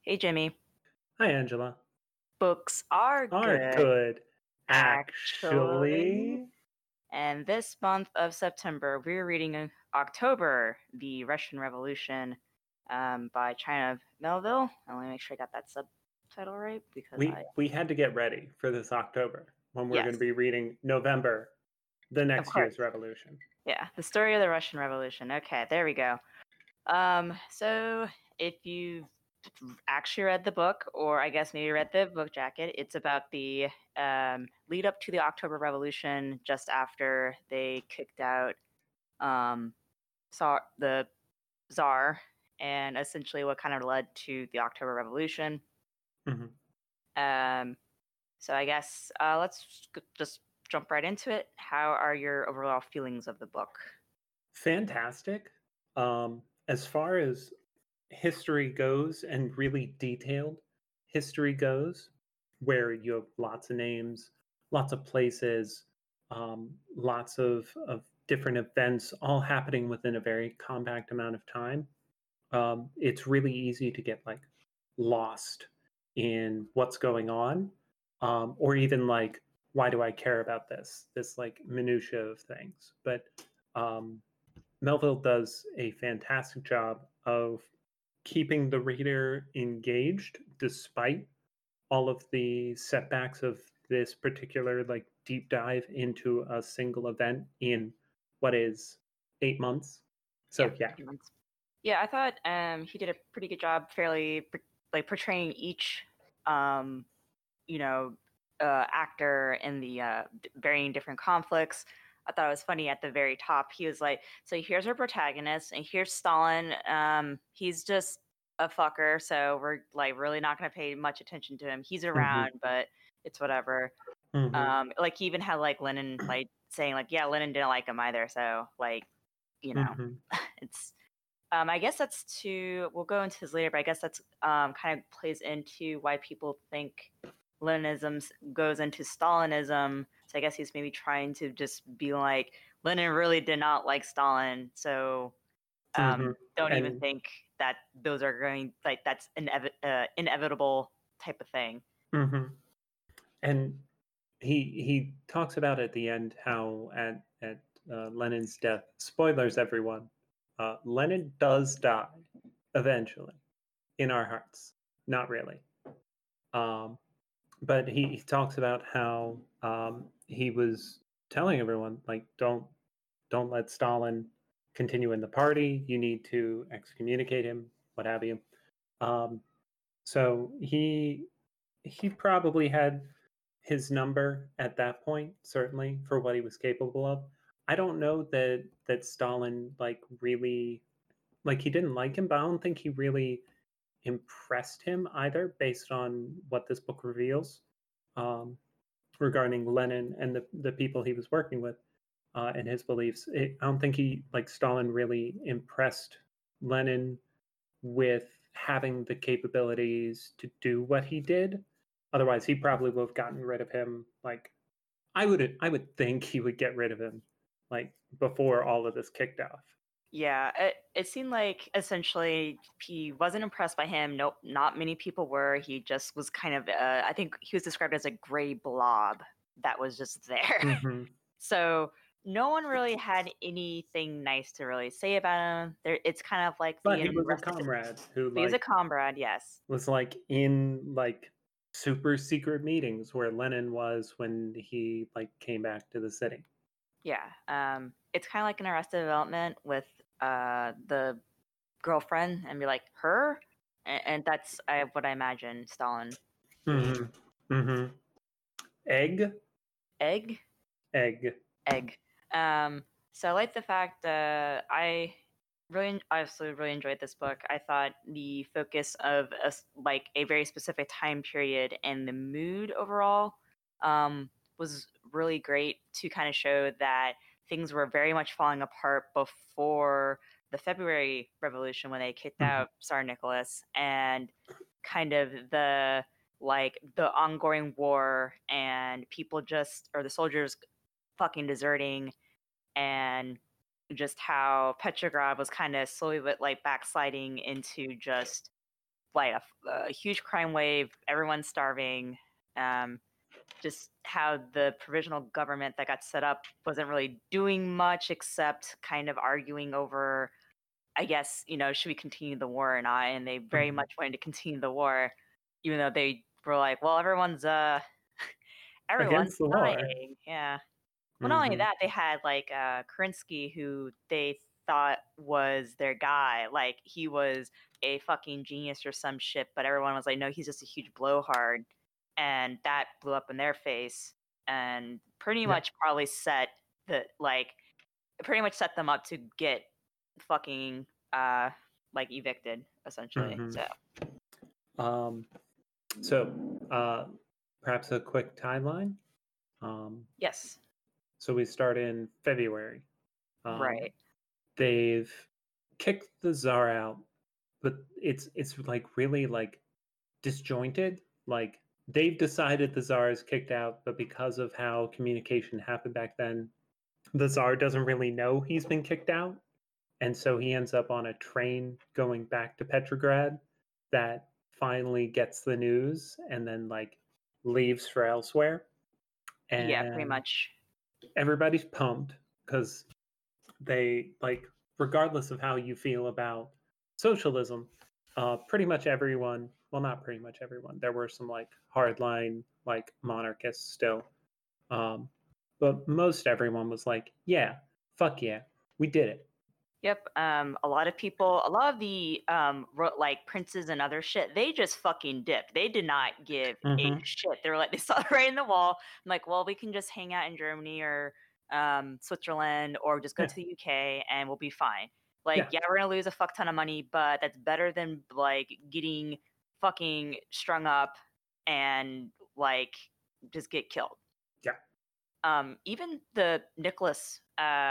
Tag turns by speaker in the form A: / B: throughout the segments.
A: Hey Jimmy,
B: Hi, Angela.
A: books are
B: Are
A: good,
B: good,
A: actually.
B: actually.
A: And this month of September, we're reading October, The Russian Revolution, by China Melville. Let me make sure I got that subtitle right because
B: We had to get ready for this October when we're going to
A: yes,
B: be reading November, the
A: of
B: next
A: course.
B: year's revolution.
A: Yeah, the story of the Russian Revolution. Okay, there we go. So if you've actually read the book, or I guess maybe read the book jacket, it's about the lead up to the October Revolution, just after they kicked out um, the Tsar, and essentially what kind of led to the October Revolution.
B: Mhm.
A: Um, so I guess let's just jump right into it. How are your overall feelings of the book?
B: Fantastic. As far as history goes and really detailed history goes, where you have lots of names, lots of places, lots of different events all happening within a very compact amount of time. It's really easy to get like lost in what's going on, or even like, why do I care about this like minutia of things. But um, Melville does a fantastic job of keeping the reader engaged despite all of the setbacks of this particular like deep dive into a single event in what is 8 months.
A: Yeah,
B: So yeah.
A: 8 months. Yeah, I thought he did a pretty good job, fairly like portraying each um, you know actor in the varying different conflicts. I thought it was funny at the very top. He was like, "So here's our protagonist, and here's Stalin. He's just a fucker, so we're like really not going to pay much attention to him. He's
B: Hmm.
A: around, but it's whatever."
B: Hmm.
A: Like he even had like Lenin like saying like, "Yeah, Lenin didn't like him either." So like, you know,
B: Hmm.
A: it's I guess that's to we'll go into this later, but I guess that's kind of plays into why people think Leninism goes into Stalinism. So I guess he's maybe trying to just be like Lenin really did not like Stalin, so
B: Hmm.
A: don't even
B: And
A: think that those are going like that's inevitable type of thing.
B: hmm and he talks about at the end how at Lenin's death, spoilers everyone, Lenin does die eventually in our hearts. Not really. Um, but he talks about how he was telling everyone like don't let Stalin continue in the party. You need to excommunicate him, what have you. Um, so he probably had his number at that point, certainly for what he was capable of. I don't know that Stalin like really like he didn't like him, but I don't think he really impressed him either, based on what this book reveals um, regarding Lenin and the people he was working with and his beliefs. I don't think he like Stalin really impressed Lenin with having the capabilities to do what he did. Otherwise, he probably would have gotten rid of him. Like I would think he would get rid of him like before all of this kicked off.
A: Yeah, it seemed like essentially he wasn't impressed by him. Nope, not many people were. He just was kind of, I think he was described as a gray blob that was just there.
B: Hmm.
A: So no one really had anything nice to really say about him. There, it's kind of like
B: But
A: the
B: he was a
A: rest of it.
B: comrade who
A: He was a
B: like
A: comrade, yes.
B: was like in like super secret meetings where Lenin was when he like came back to the city.
A: Yeah. It's kind of like an Arrested Development with the girlfriend and be like, her? And that's what I imagine Stalin being.
B: Hmm. Hmm. Egg,
A: Egg?
B: egg.
A: Egg. So I like the fact that I really, obviously, really enjoyed this book. I thought the focus of like a very specific time period and the mood overall was really great to kind of show that things were very much falling apart before the February Revolution when they kicked
B: Hmm.
A: out Tsar Nicholas, and kind of the ongoing war and people just or the soldiers fucking deserting, and just how Petrograd was kind of slowly but like backsliding into just like a huge crime wave, everyone's starving. Just how the provisional government that got set up wasn't really doing much except kind of arguing over, I guess, should we continue the war or not? And they very much wanted to continue the war, even though they were like, well, everyone's
B: Against the war.
A: dying. Yeah. Well, not only that, they had like Kerensky, who they thought was their guy. Like he was a fucking genius or some shit, but everyone was like, no, he's just a huge blowhard. And that blew up in their face and pretty much probably set pretty much set them up to get fucking like evicted, essentially.
B: So perhaps a quick timeline.
A: Yes.
B: So we start in February.
A: Right.
B: They've kicked the Tsar out, but it's like really like disjointed. Like they've decided the Tsar is kicked out, but because of how communication happened back then, the Tsar doesn't really know he's been kicked out. And so he ends up on a train going back to Petrograd that finally gets the news and then like leaves for elsewhere. And
A: yeah, pretty much.
B: Everybody's pumped because they like, regardless of how you feel about socialism, pretty much everyone, well, not pretty much everyone, there were some like hardline like monarchists still, but most everyone was like, yeah, fuck yeah, we did it.
A: Yep. A lot of the like princes and other shit, they just fucking dipped. They did not give a shit. They were like, they saw it right in the wall. I'm like, well, we can just hang out in Germany or Switzerland or just go to the UK and we'll be fine. Like, yeah, we're gonna lose a fuck ton of money, but that's better than like getting fucking strung up and like just get killed.
B: Yeah.
A: Even the Nicholas's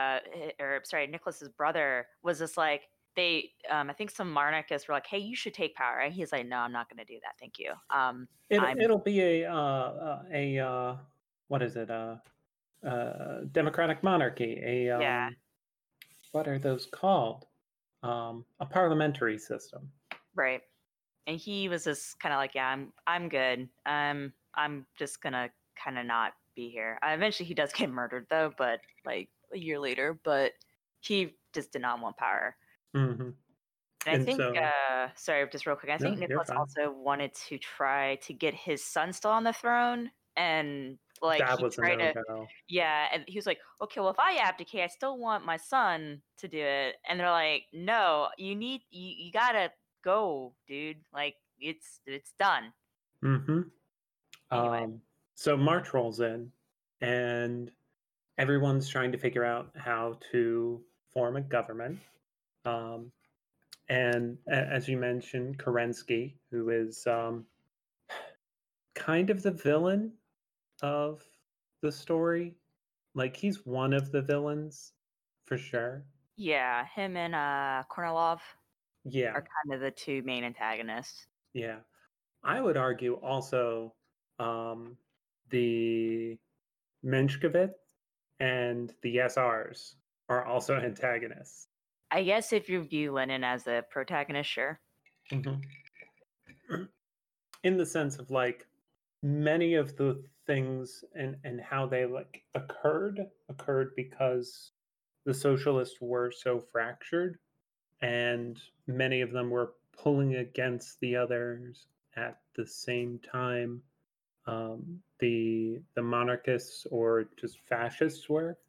A: brother was just like I think some monarchists were like, "Hey, you should take power," and he's like, "No, I'm not going to do that. Thank you."
B: It'll be a what is it? Democratic monarchy. What are those called? A parliamentary system.
A: Right. And he was just kind of like, "Yeah, I'm good. I'm just gonna kind of not be here." Eventually, he does get murdered though, but like a year later. But he just did not want power.
B: Mm-hmm.
A: And I think, sorry, just real quick. I think Nicholas also wanted to try to get his son still on the throne, and like
B: that was a no-go.
A: Yeah, and he was like, "Okay, well, if I abdicate, I still want my son to do it." And they're like, "No, you gotta go, dude. Like it's done."
B: Mm-hmm.
A: Anyway.
B: So March rolls in, and everyone's trying to figure out how to form a government. And as you mentioned, Kerensky, who is kind of the villain of the story. Like he's one of the villains for sure.
A: Yeah, him and Kornilov
B: Yeah.
A: are kind of the two main antagonists.
B: Yeah. I would argue also the Menshkovitz and the SRs are also antagonists.
A: I guess if you view Lenin as a protagonist, sure.
B: Mm-hmm. In the sense of like many of the things and how they like occurred because the socialists were so fractured and many of them were pulling against the others at the same time. The monarchists or just fascists were,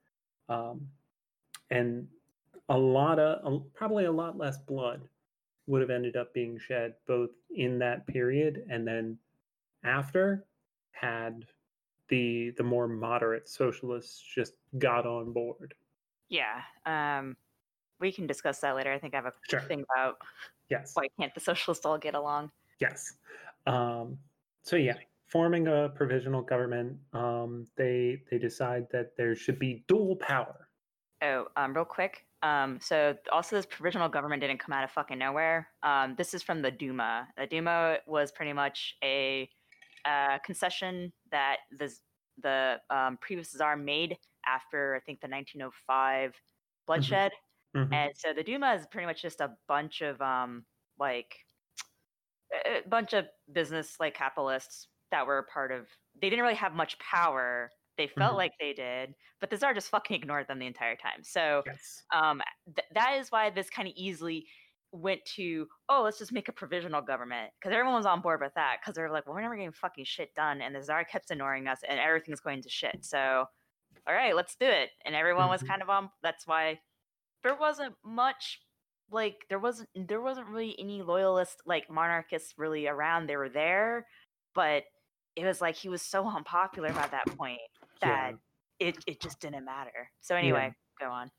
B: and probably a lot less blood would have ended up being shed both in that period and then after, had the more moderate socialists just got on board.
A: Yeah. We can discuss that later. I think I have a thing about why can't the socialists all get along.
B: Yes. So yeah, forming a provisional government, they decide that there should be dual power.
A: Oh, real quick. So also this provisional government didn't come out of fucking nowhere. This is from the Duma. The Duma was pretty much a concession that the previous Tsar made after I think the 1905 bloodshed.
B: Mm-hmm.
A: And so the Duma is pretty much just a bunch of like a bunch of business like capitalists that were part of. They didn't really have much power. They felt
B: Mhm.
A: like they did, but the Tsar just fucking ignored them the entire time. So
B: Yes.
A: that is why this kind of easily went to, oh, let's just make a provisional government, because everyone was on board with that, because they're like, well, we're never getting fucking shit done, and the Tsar kept ignoring us, and everything's going to shit. So, all right, let's do it. And everyone was
B: Mhm.
A: kind of on. That's why there wasn't much, like there wasn't really any loyalist like monarchists really around. They were there, but it was like he was so unpopular by that point that
B: Yeah.
A: it just didn't matter. So
B: Yeah.
A: anyway, go on.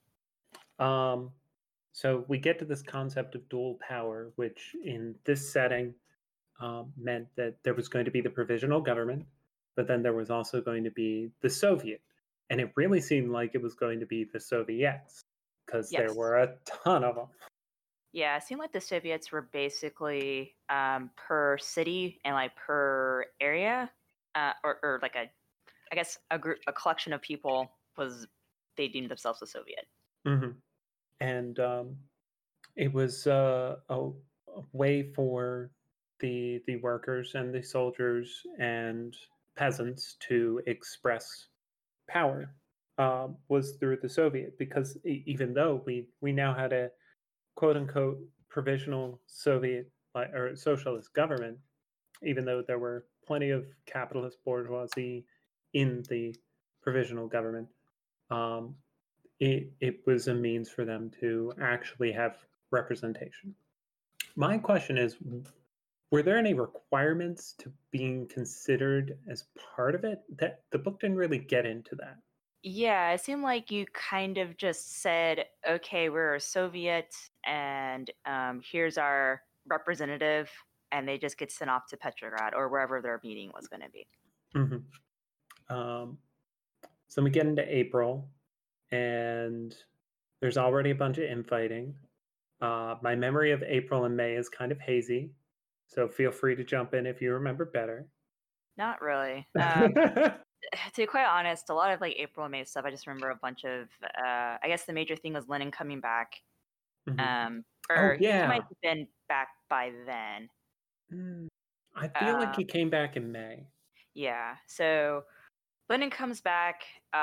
B: So we get to this concept of dual power, which in this setting meant that there was going to be the provisional government, but then there was also going to be the Soviet. And it really seemed like it was going to be the Soviets because there
A: Yes.
B: were a ton of them.
A: Yeah, it seemed like the Soviets were basically per city and like per area, or like I guess a collection of people was, they deemed themselves a Soviet.
B: Hmm. And it was a way for the workers and the soldiers and peasants to express power, was through the Soviet, because even though we now had a quote unquote provisional Soviet or socialist government, even though there were plenty of capitalist bourgeoisie in the provisional government, um, it was a means for them to actually have representation. My question is, were there any requirements to being considered as part of it? That the book didn't really get into that.
A: Yeah, it seemed like you kind of just said, okay, we're a Soviet, and here's our representative, and they just get sent off to Petrograd or wherever their meeting was going to be.
B: Um, so we get into April, and there's already a bunch of infighting. My memory of April and May is kind of hazy, so feel free to jump in if you remember better.
A: Not really. To be quite honest, a lot of like April and May stuff, I just remember a bunch of. I guess the major thing was Lenin coming back,
B: Mhm. Oh
A: or he
B: yeah.
A: might have been back by then.
B: I feel like
A: Um,
B: he came back in May.
A: yeah, so Lenin comes back.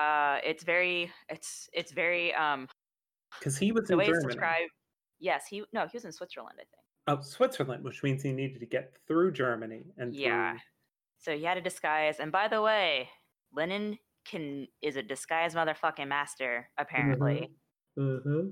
A: It's very
B: Because he was
A: the
B: in
A: way it's
B: Germany.
A: described. Yes, he was in Switzerland, I think.
B: Oh, Switzerland, which means he needed to get through Germany and
A: Yeah,
B: through.
A: so he had a disguise, and by the way, Lenin is a disguise motherfucking master apparently.
B: Mm-hmm.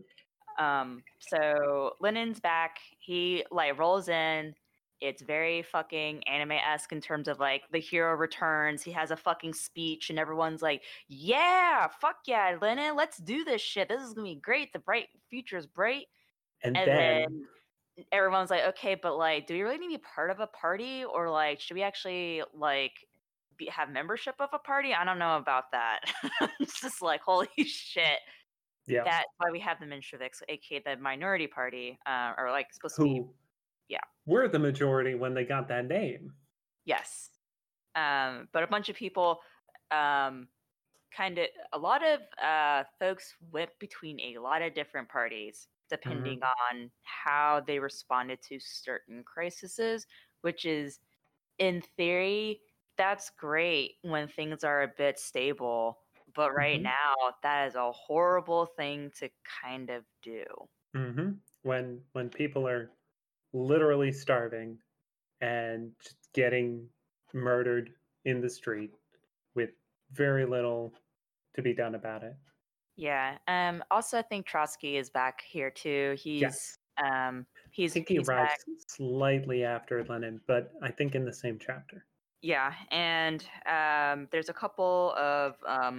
A: So Lenin's back. He like rolls in. It's very fucking anime-esque in terms of like the hero returns. He has a fucking speech, and everyone's like, "Yeah, fuck yeah, Lenin, let's do this shit. This is gonna be great. The bright future is bright."
B: And
A: And
B: then,
A: then everyone's like, "Okay, but like, do we really need to be part of a party, or like, should we actually like have membership of a party? I don't know about that." It's just like, holy shit.
B: yeah,
A: That's why we have the Mensheviks, aka the minority party, or like supposed to be,
B: who
A: yeah,
B: were the majority when they got that name.
A: yes. But a bunch of people, um, kind of, a lot of folks went between a lot of different parties
B: Mm-hmm.
A: depending on how they responded to certain crises, which is, in theory, that's great when things are a bit stable. But right
B: Mm-hmm.
A: now, that is a horrible thing to kind of do.
B: Mm-hmm. When people are literally starving and just getting murdered in the street with very little to be done about it.
A: Yeah. Also, I think Trotsky is back here too.
B: Yes. I think he
A: He's back.
B: arrives slightly after Lenin, but I think in the same chapter.
A: Yeah, and there's a couple of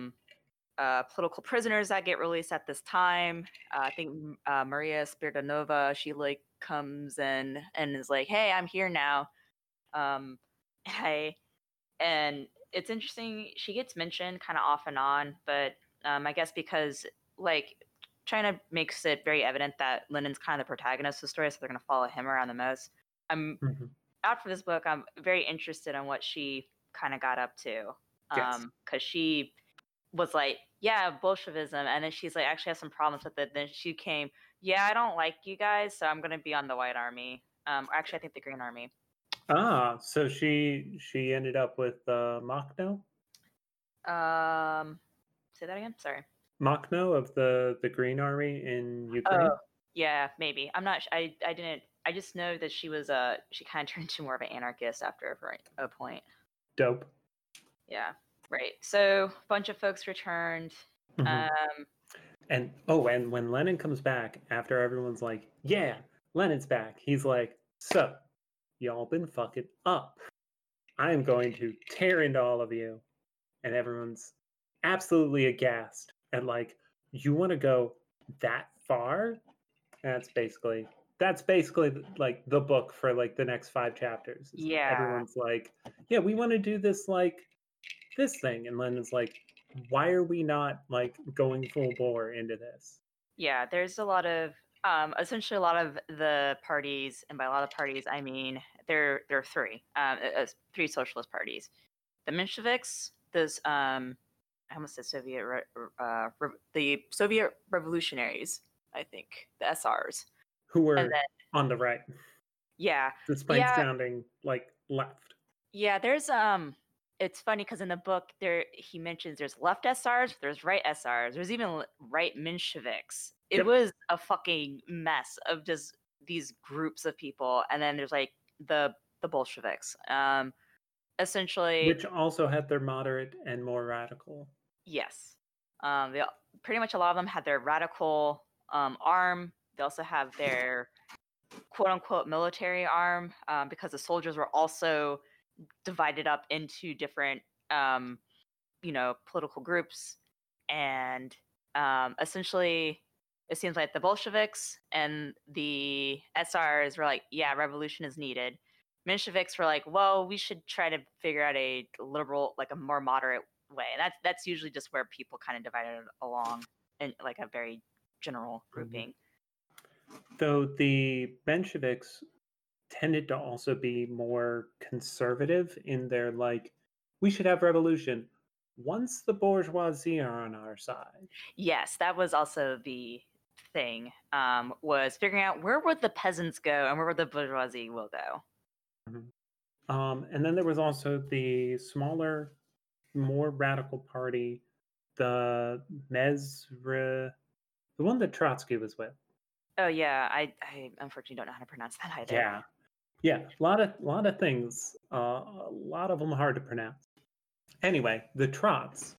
A: political prisoners that get released at this time. I think Maria Spiridonova, she like comes in and is like, "Hey, I'm here now." Um, hey, and it's interesting. She gets mentioned kind of off and on, but I guess because like China makes it very evident that Lenin's kind of the protagonist of the story, so they're going to follow him around the most. I'm
B: Mm-hmm.
A: After this book, I'm very interested in what she kind of got up to,
B: Yes.
A: because she was like, "Yeah, Bolshevism," and then she's like, "Actually, has some problems with it." Then she "Yeah, I don't like you guys, so I'm going to be on the White Army." Or actually, I think the Green Army.
B: So she ended up with Makhno?
A: Say that again. Sorry.
B: Makhno of the Green Army in Ukraine?
A: Oh, yeah, maybe. I'm not. I didn't. I just know that she was she kind of turned into more of an anarchist after a point.
B: Dope.
A: Yeah. Right. So a bunch of folks returned.
B: And when Lenin comes back after everyone's like, yeah, Lenin's back, he's like, so y'all been fucking up. I'm going to tear into all of you. And everyone's absolutely aghast and like, you want to go that far? That's basically like the book for like the next 5 chapters.
A: Yeah.
B: Everyone's like, yeah, we want to do this like this thing, and Lennon's like, why are we not like going full bore into this?
A: Yeah, there's a lot of essentially a lot of the parties, and by a lot of parties I mean there are three three socialist parties: the Mensheviks, I almost said the Soviet Revolutionaries, I think, the SRs,
B: Who were
A: and then
B: on the right,
A: yeah,
B: despite sounding like left.
A: Yeah, there's it's funny because in the book there he mentions there's left SRs, there's right SRs, there's even right Mensheviks. It
B: Yep.
A: was a fucking mess of just these groups of people, and then there's like the Bolsheviks. Essentially,
B: Which also had their moderate and more radical.
A: yes. They pretty much a lot of them had their radical arm. They also have their quote unquote military arm because the soldiers were also divided up into different political groups, and essentially it seems like the Bolsheviks and the SRs were like, yeah, revolution is needed. Mensheviks were like, well, we should try to figure out a liberal, like a more moderate way. And that's usually just where people kind of divided along in like a very general grouping.
B: Though the Mensheviks tended to also be more conservative in their like, we should have revolution once the bourgeoisie are on our side.
A: Yes, that was also the thing, was figuring out where would the peasants go and where would the bourgeoisie will go.
B: And then there was also the smaller, more radical party, the Mezre, the one that Trotsky was with.
A: Oh yeah, I unfortunately don't know how to pronounce that either.
B: Yeah, a lot of things. A lot of them hard to pronounce. Anyway, the Trots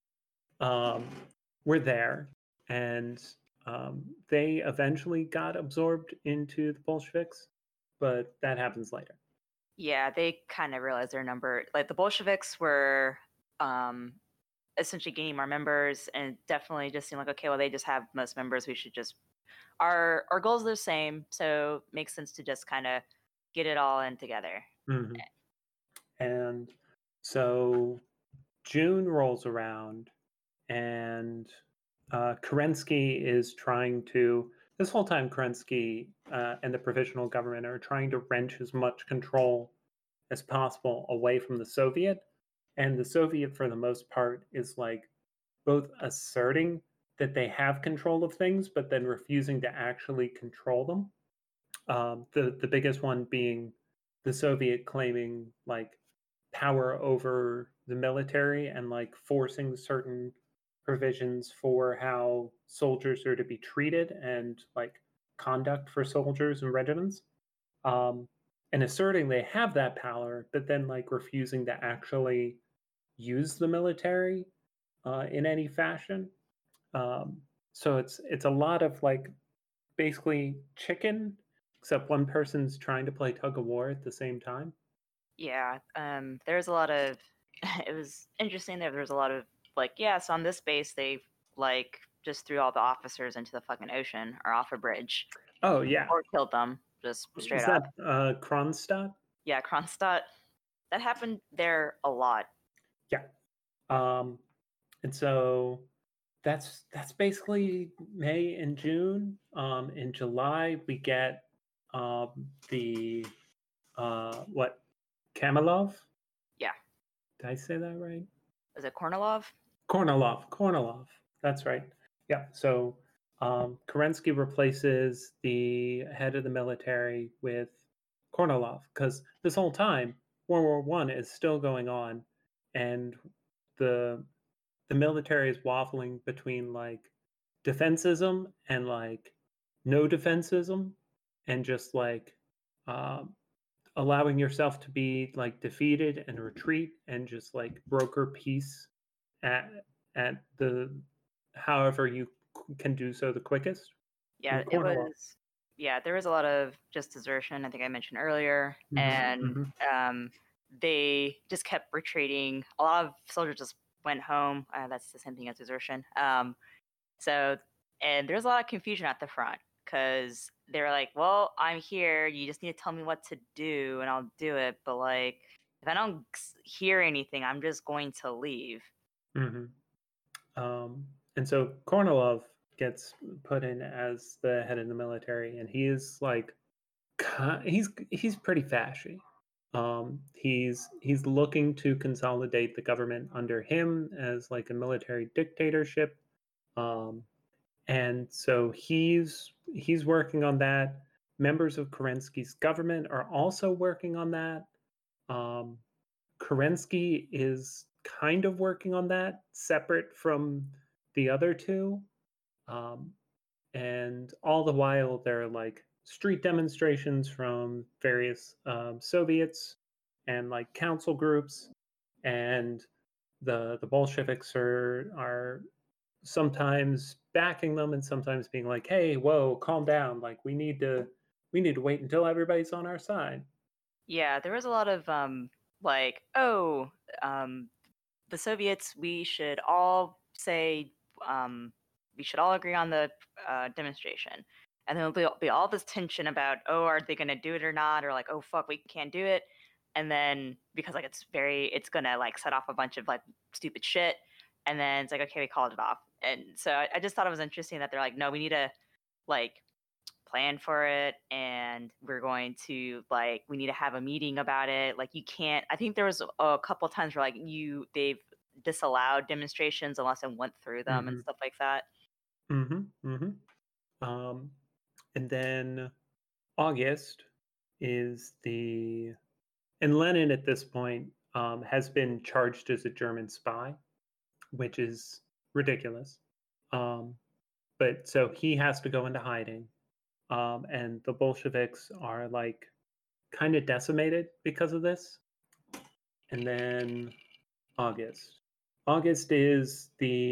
B: were there, and they eventually got absorbed into the Bolsheviks, but that happens later.
A: Yeah, they kind of realized their number. Like the Bolsheviks were essentially gaining more members, and definitely just seemed like, okay, well, they just have most members. We should just our goals are the same, so it makes sense to just kind of get it all in together.
B: Mm-hmm. And so June rolls around, and Kerensky is trying to. This whole time, Kerensky and the provisional government are trying to wrench as much control as possible away from the Soviet. And the Soviet, for the most part, is like both asserting that they have control of things, but then refusing to actually control them. The biggest one being the Soviet claiming like power over the military and like forcing certain provisions for how soldiers are to be treated and like conduct for soldiers and regiments, and asserting they have that power, but then like refusing to actually use the military in any fashion. So it's a lot of like basically chicken, except one person's trying to play tug of war at the same time.
A: Yeah, there's a lot of. It was interesting. There was a lot of like, yes, on this base they like just threw all the officers into the fucking ocean or off a bridge.
B: Oh yeah,
A: or killed them just straight
B: is
A: up.
B: that Kronstadt?
A: Yeah, Kronstadt. That happened there a lot.
B: Yeah, and so that's basically May and June. In July we get the what, Kamalov?
A: Yeah.
B: Did I say that right?
A: Is it Kornilov?
B: Kornilov. That's right. Yeah. So Kerensky replaces the head of the military with Kornilov because this whole time World War One is still going on, and the military is waffling between like defensism and like no defensism, and just like um, allowing yourself to be like defeated and retreat and just like broker peace at the however you can do so the quickest.
A: Yeah,
B: And
A: it
B: Kornilov.
A: was. Yeah, there was a lot of just desertion. I think I mentioned earlier, and they just kept retreating. A lot of soldiers just went home. That's the same thing as desertion. So, and there's a lot of confusion at the front because they were like, "Well, I'm here. You just need to tell me what to do, and I'll do it. But like, if I don't hear anything, I'm just going to leave."
B: Mm-hmm. And so Kornilov gets put in as the head of the military, and he is like, he's pretty fashy. He's looking to consolidate the government under him as like a military dictatorship, and so he's working on that. Members of Kerensky's government are also working on that. Um, Kerensky is kind of working on that, separate from the other two. Um, and all the while, there are like street demonstrations from various Soviets and like council groups, and the Bolsheviks are sometimes backing them and sometimes being like, "Hey, whoa, calm down! Like we need to wait until everybody's on our side."
A: Yeah, there was a lot of like, oh, um, the Soviets, we should all say, we should all agree on the demonstration. And then there'll be all this tension about, oh, are they going to do it or not? Or like, oh, fuck, we can't do it. And then because like it's going to like set off a bunch of like stupid shit. And then it's like, okay, we called it off. And so I just thought it was interesting that they're like, no, we need to like plan for it, and we're going to like we need to have a meeting about it. Like you can't. I think there was a couple times where like they've disallowed demonstrations unless I went through them and
B: Mm-hmm.
A: stuff like that.
B: Mm-hmm. Mm-hmm. And then August is the and Lenin at this point has been charged as a German spy, which is ridiculous. Um, but so he has to go into hiding, and the Bolsheviks are like kind of decimated because of this. And then August. August is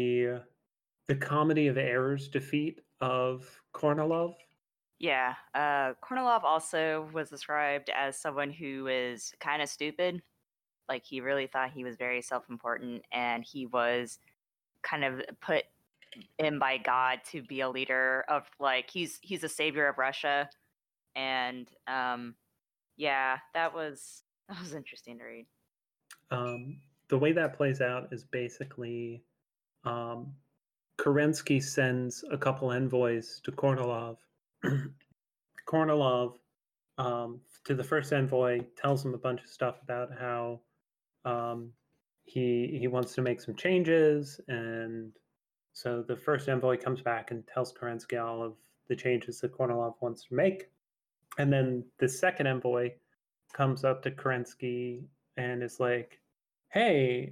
B: the comedy of errors defeat of Kornilov.
A: Yeah, Kornilov also was described as someone who is kind of stupid. Like he really thought he was very self-important, and he was kind of put in by God to be a leader of like he's a savior of Russia, and yeah, that was interesting to read.
B: The way that plays out is basically um, Kerensky sends a couple envoys to Kornilov. Kornilov, to the first envoy, tells him a bunch of stuff about how um, he wants to make some changes, and so the first envoy comes back and tells Kerensky all of the changes that Kornilov wants to make, and then the second envoy comes up to Kerensky and is like, "Hey,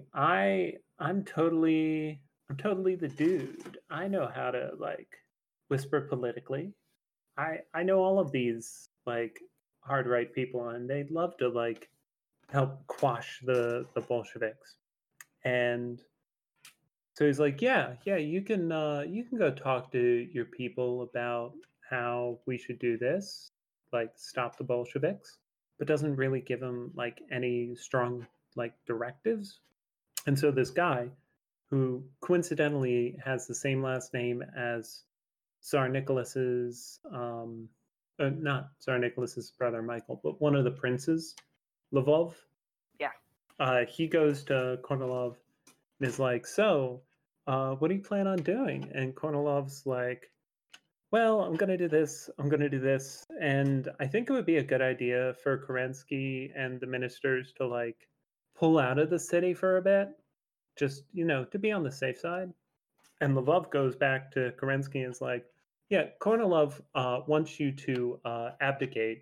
B: I'm totally the dude. I know how to like whisper politically. I know all of these like hard right people, and they'd love to like help quash the Bolsheviks." And so he's like, "Yeah, you can go talk to your people about how we should do this, like stop the Bolsheviks," but doesn't really give him like any strong like directives. And so this guy, who coincidentally has the same last name as Tsar Nicholas's, not Tsar Nicholas's brother Michael, but one of the princes, Lvov.
A: Yeah.
B: He goes to Kornilov and is like, "So, what do you plan on doing?" And Kornilov's like, "Well, I'm going to do this. I'm going to do this. And I think it would be a good idea for Kerensky and the ministers to like pull out of the city for a bit, just, to be on the safe side." And Lvov goes back to Kerensky and is like, "Yeah, Kornilov wants you to abdicate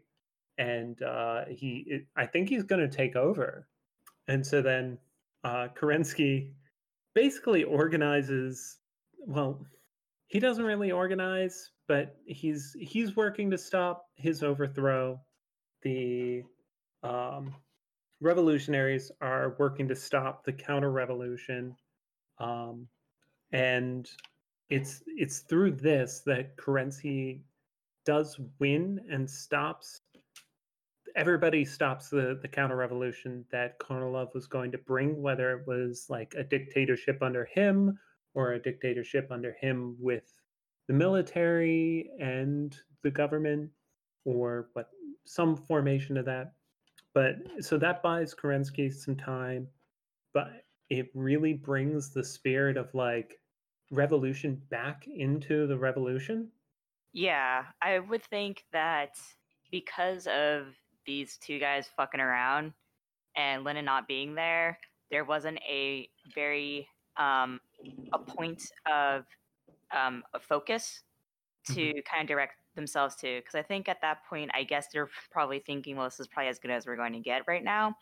B: and I think he's going to take over. And so then Kerensky basically organizes. Well, he doesn't really organize, but he's working to stop his overthrow. The um, revolutionaries are working to stop the counter-revolution, um, and it's through this that Kerensky does win and stops. Everybody stops the counter revolution that Kornilov was going to bring, whether it was like a dictatorship under him or a dictatorship under him with the military and the government, or what some formation of that. But so that buys Kerensky some time, but it really brings the spirit of like revolution back into the revolution.
A: Yeah, I would think that because of these two guys fucking around and Lennon not being there, there wasn't a very a point of a focus to kind of direct themselves to. Because I think at that point, I guess they're probably thinking, well, this is probably as good as we're going to get right now.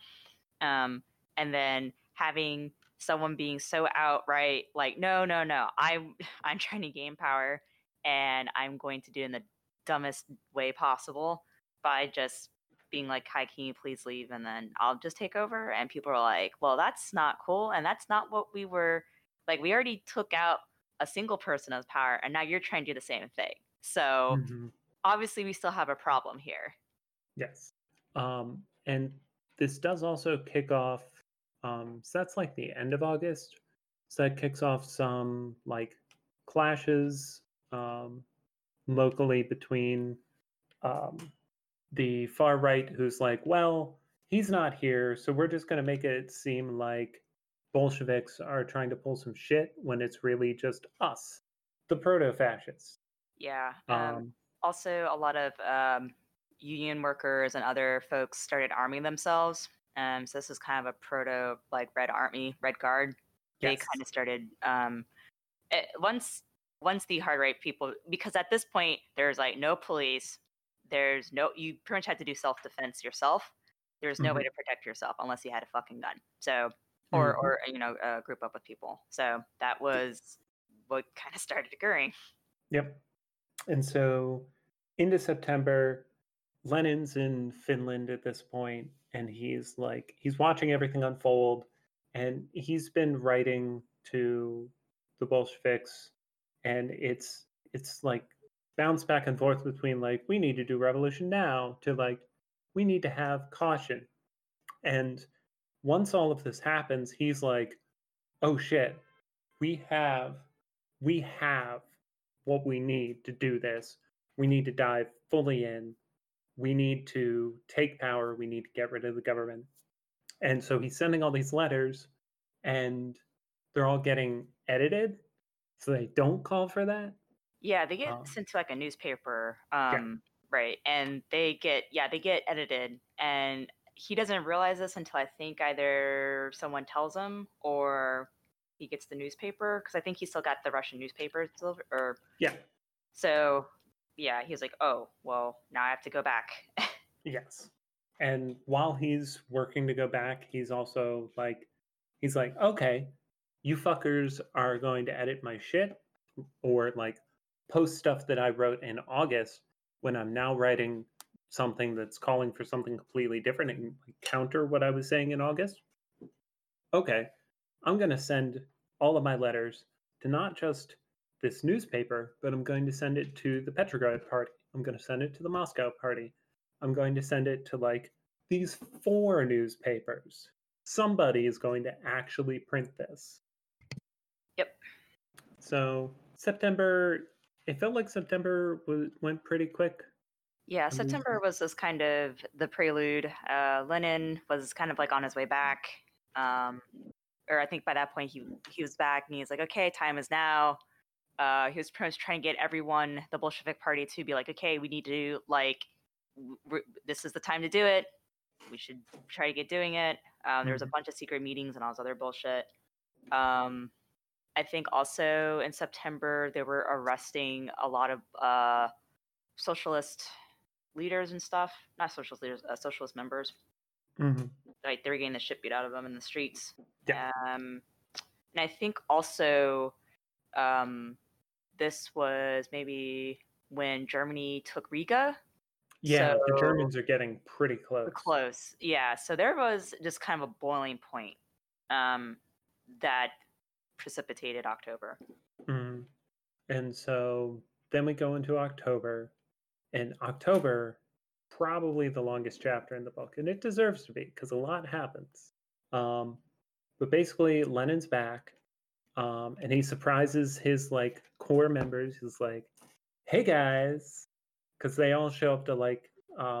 A: And then having someone being so outright like, no, no, no, I'm trying to gain power, and I'm going to do it in the dumbest way possible by just being like, hi, can you please leave, and then I'll just take over. And people are like, well, that's not cool, and that's not what we were like. We already took out a single person as power, and now you're trying to do the same thing. So obviously we still have a problem here.
B: Yes. And this does also kick off, so that's like the end of August. So that kicks off some like clashes locally between um, the far right, who's like, well, he's not here, so we're just going to make it seem like Bolsheviks are trying to pull some shit when it's really just us, the proto fascists.
A: Yeah. Also, a lot of union workers and other folks started arming themselves. So this is kind of a proto like Red Army, Red Guard. They
B: Yes.
A: kind of started once the hard right people, because at this point there's like no police, there's no, you pretty much had to do self defense yourself. There's no way to protect yourself unless you had a fucking gun. So or group up with people. So that was what kind of started occurring.
B: Yep. And so into September, Lenin's in Finland at this point, and he's watching everything unfold, and he's been writing to the Bolsheviks, and it's like bounce back and forth between like, we need to do revolution now, to like, we need to have caution. And once all of this happens, he's like, oh shit, we have what we need to do this. We need to dive fully in. We need to take power. We need to get rid of the government. And so he's sending all these letters, and they're all getting edited, so they don't call for that.
A: Yeah, they get sent to like a newspaper,
B: Yeah.
A: right? And they get edited, and he doesn't realize this until I think either someone tells him or he gets the newspaper, because I think he still got the Russian newspaper or
B: Yeah.
A: So yeah, he's like, oh well, now I have to go back.
B: Yes. And while he's working to go back, he's also like, okay, you fuckers are going to edit my shit or like post stuff that I wrote in August when I'm now writing something that's calling for something completely different and like, counter what I was saying in August. Okay, I'm going to send all of my letters to not just this newspaper, but I'm going to send it to the Petrograd Party. I'm going to send it to the Moscow Party. I'm going to send it to like these 4 newspapers. Somebody is going to actually print this.
A: Yep.
B: So September, it felt like September went pretty quick.
A: Yeah, September was this kind of the prelude. Lenin was kind of like on his way back. Or I think by that point he was back, and he's like, okay, time is now. He was pretty much trying to get everyone, the Bolshevik Party, to be like, okay, we need to like, this is the time to do it. We should try to get doing it. There was a bunch of secret meetings and all this other bullshit. I think also in September they were arresting a lot of socialist leaders and stuff. Not socialist leaders, socialist members.
B: Mm-hmm.
A: Like they were getting the shit beat out of them in the streets.
B: Yeah.
A: And I think also this was maybe when Germany took Riga.
B: Yeah,
A: So
B: the Germans are getting pretty close.
A: Close, yeah. So there was just kind of a boiling point that precipitated October.
B: Mm. And so then we go into October, and October, probably the longest chapter in the book, and it deserves to be because a lot happens. But basically, Lenin's back, and he surprises his like core members. He's like, "Hey guys," because they all show up to like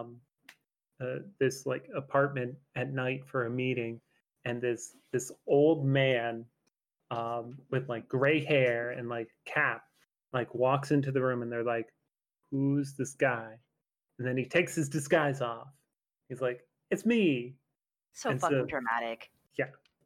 B: this like apartment at night for a meeting, and this old man with like gray hair and like cap like walks into the room, and they're like, "Who's this guy?" And then he takes his disguise off. He's like, "It's me."
A: So
B: And
A: fucking dramatic.
B: Yeah.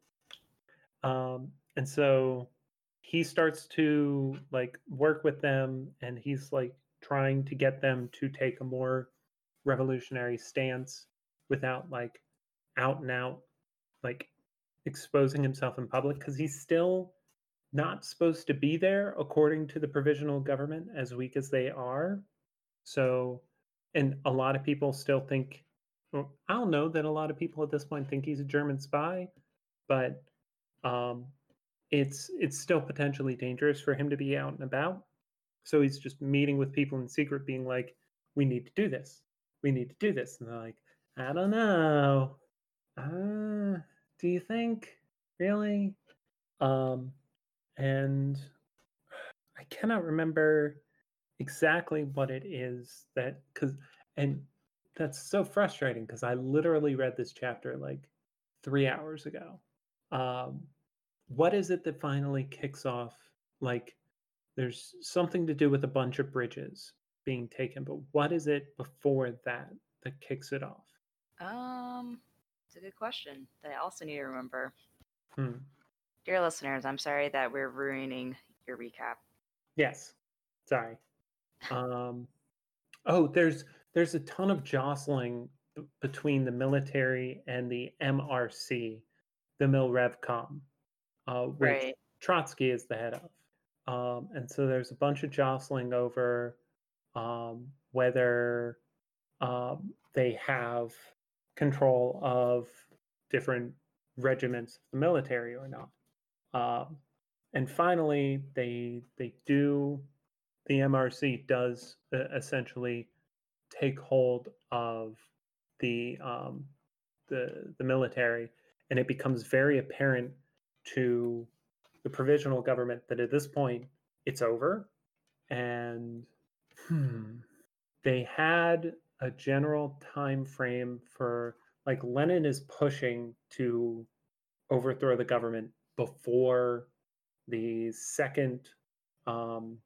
B: And so he starts to like work with them, and he's like trying to get them to take a more revolutionary stance without like out and out like exposing himself in public, because he's still not supposed to be there according to the provisional government, as weak as they are. So, and a lot of people still think, well, I don't know that a lot of people at this point think he's a German spy, but um, it's still potentially dangerous for him to be out and about. So he's just meeting with people in secret, being like, "We need to do this. We need to do this." And they're like, "I don't know. Do you think really?" And I cannot remember exactly what it is that and that's so frustrating because I literally read this chapter like 3 hours ago. Um, what is it that finally kicks off? Like, there's something to do with a bunch of bridges being taken, but what is it before that that kicks it off?
A: It's a good question that I also need to remember.
B: Hmm.
A: Dear listeners, I'm sorry that we're ruining your recap.
B: Yes, sorry. Oh, there's a ton of jostling between the military and the MRC, the Milrevcom, which
A: Right.
B: Trotsky is the head of. And so there's a bunch of jostling over whether they have control of different regiments of the military or not. And finally, they do. The MRC does essentially take hold of the the military, and it becomes very apparent to the provisional government that at this point it's over. And they had a general time frame for like Lenin is pushing to overthrow the government before the second um,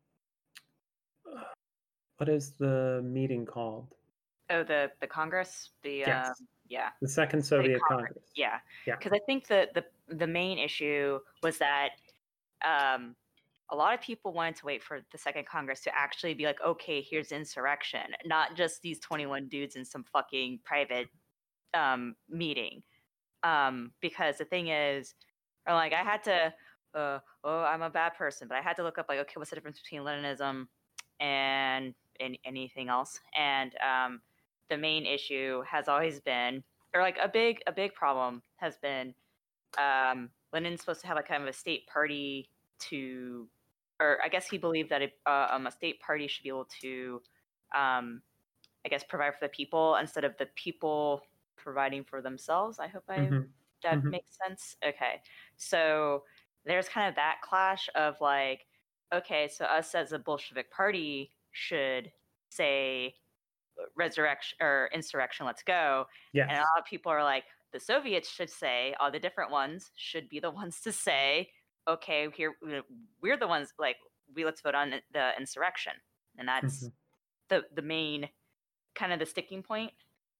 B: what is the meeting called?
A: Oh, the Congress,
B: Yes,
A: yeah,
B: the Second
A: the
B: Soviet
A: Congress,
B: Congress.
A: yeah.
B: Yeah.
A: Because I think the main issue was that a lot of people wanted to wait for the Second Congress to actually be like, okay, here's insurrection, not just these 21 dudes in some fucking private meeting. Because the thing is, or like I had to, I'm a bad person, but I had to look up like, okay, what's the difference between Leninism and anything else? And the main issue has always been, or like a big problem has been, Lenin's supposed to have a kind of a state party to, or I guess he believed that a state party should be able to, I guess, provide for the people instead of the people providing for themselves. I hope that makes sense. Okay, so there's kind of that clash of like, okay, so us as a Bolshevik party should say resurrection or insurrection, let's go.
B: Yes.
A: And a lot of people are like, the Soviets should say, all the different ones should be the ones to say, okay, here we're the ones like let's vote on the insurrection, and that's the main kind of the sticking point.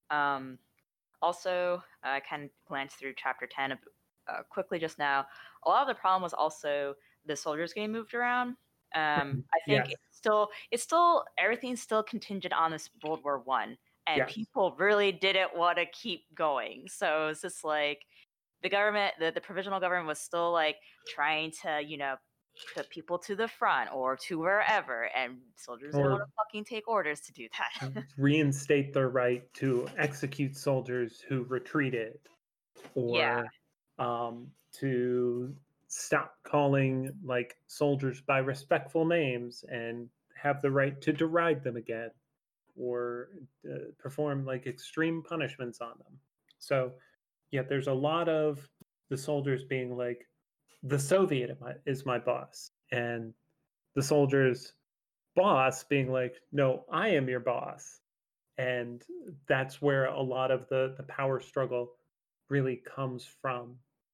A: Also, I kind of glanced through chapter 10 quickly just now. A lot of the problem was also the soldiers getting moved around. I think
B: Yes.
A: it's still everything's still contingent on this World War I. and
B: Yes.
A: people really didn't want to keep going. So it's just like the government, the provisional government was still like trying to, put people to the front or to wherever, and soldiers didn't want
B: Or
A: to fucking take orders to do that.
B: reinstate their right to execute soldiers who retreated,
A: Yeah.
B: or to stop calling like soldiers by respectful names and have the right to deride them again, or perform like extreme punishments on them. So, yeah, there's a lot of the soldiers being like, the Soviet is my boss, and the soldiers' boss being like, no, I am your boss. And that's where a lot of the power struggle really comes from,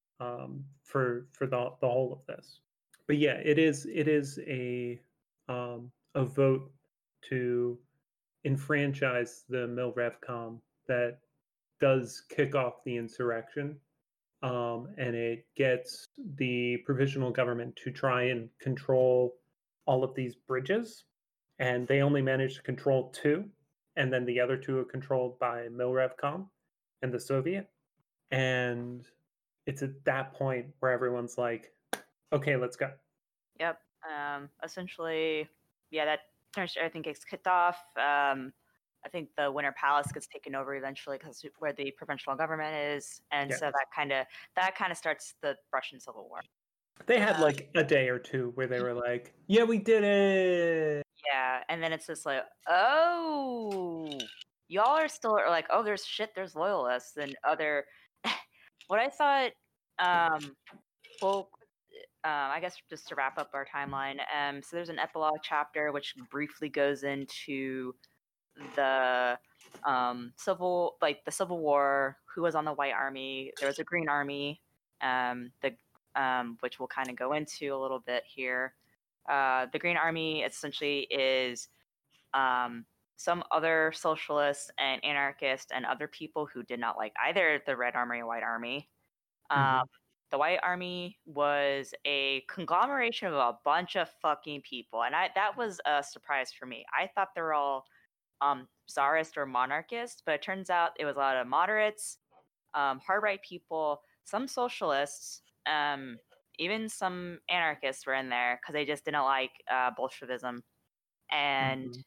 B: for the whole of this. But yeah, it is a vote to enfranchise the Milrevcom that does kick off the insurrection, and it gets the provisional government to try and control all of these bridges, and they only managed to control two, and then the other two are controlled by Milrevcom and the Soviet. And it's at that point where everyone's like, okay, let's go.
A: Yep. Essentially, yeah, that everything gets kicked off. I think the Winter Palace gets taken over eventually because where the provincial government is, and
B: Yes.
A: so that kind of starts the Russian Civil War.
B: They had like a day or two where they were like, yeah, we did it.
A: Yeah, and then it's just like, oh, y'all are still like, oh, there's loyalists and other. What I thought, well, I guess just to wrap up our timeline. So there's an epilogue chapter which briefly goes into the the Civil War, who was on the White Army. There was a Green Army, which we'll kind of go into a little bit here. The Green Army essentially is some other socialists and anarchists and other people who did not like either the Red Army or White Army. The White Army was a conglomeration of a bunch of fucking people, and that was a surprise for me. I thought they were all czarist or monarchist, but it turns out it was a lot of moderates, hard right people, some socialists, even some anarchists were in there because they just didn't like Bolshevism, and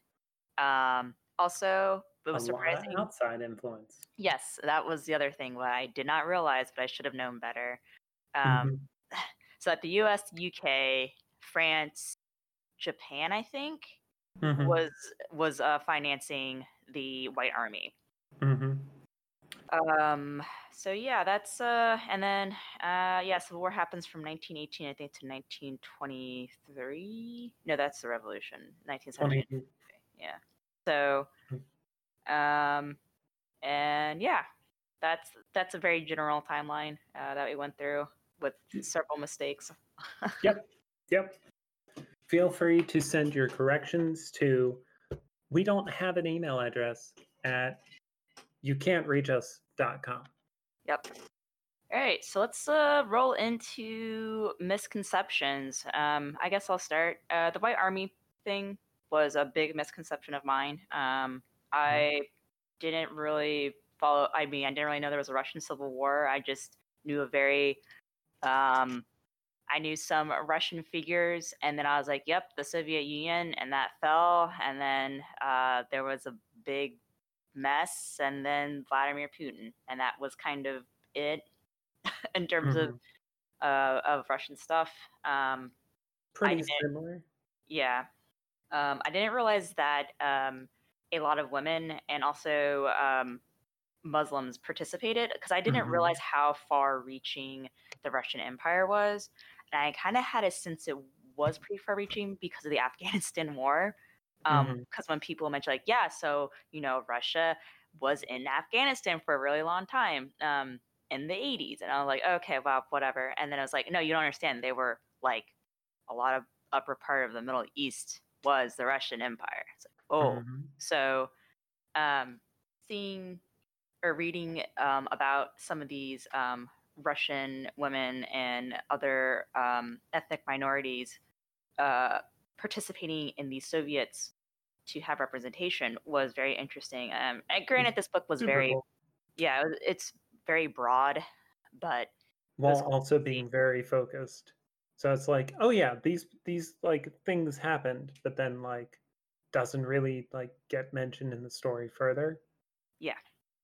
A: also it was surprising.
B: Outside influence.
A: Yes, that was the other thing what I did not realize, but I should have known better. So at the U.S., UK, France, Japan, I think, was financing the White Army. So yeah, that's and then Civil War happens from 1918, I think, to 1923. No, that's the Revolution, 1917. Yeah. So, and yeah, that's a very general timeline that we went through with several mistakes.
B: Yep. Feel free to send your corrections to, we don't have an email address, at youcan'treachus.com.
A: Yep. All right, so let's roll into misconceptions. I guess I'll start. The White Army thing was a big misconception of mine. I didn't really follow. I mean, I didn't really know there was a Russian Civil War. I just knew I knew some Russian figures, and then I was like, "Yep, the Soviet Union," and that fell. And then there was a big mess, and then Vladimir Putin, and that was kind of it in terms of Russian stuff.
B: Pretty similar.
A: Yeah. I didn't realize that a lot of women and also Muslims participated, because I didn't realize how far-reaching the Russian Empire was. And I kind of had a sense it was pretty far-reaching because of the Afghanistan war. Because when people mention like, yeah, so, Russia was in Afghanistan for a really long time in the 80s. And I was like, okay, well, whatever. And then I was like, no, you don't understand. They were like, a lot of upper part of the Middle East was the Russian Empire. It's like, oh. So seeing or reading about some of these Russian women and other ethnic minorities participating in the Soviets to have representation was very interesting. And granted, this book was
B: Super
A: very,
B: cool.
A: yeah, it's very broad, but
B: While also being very focused. So it's like, oh yeah, these like things happened, but then like doesn't really like get mentioned in the story further.
A: Yeah.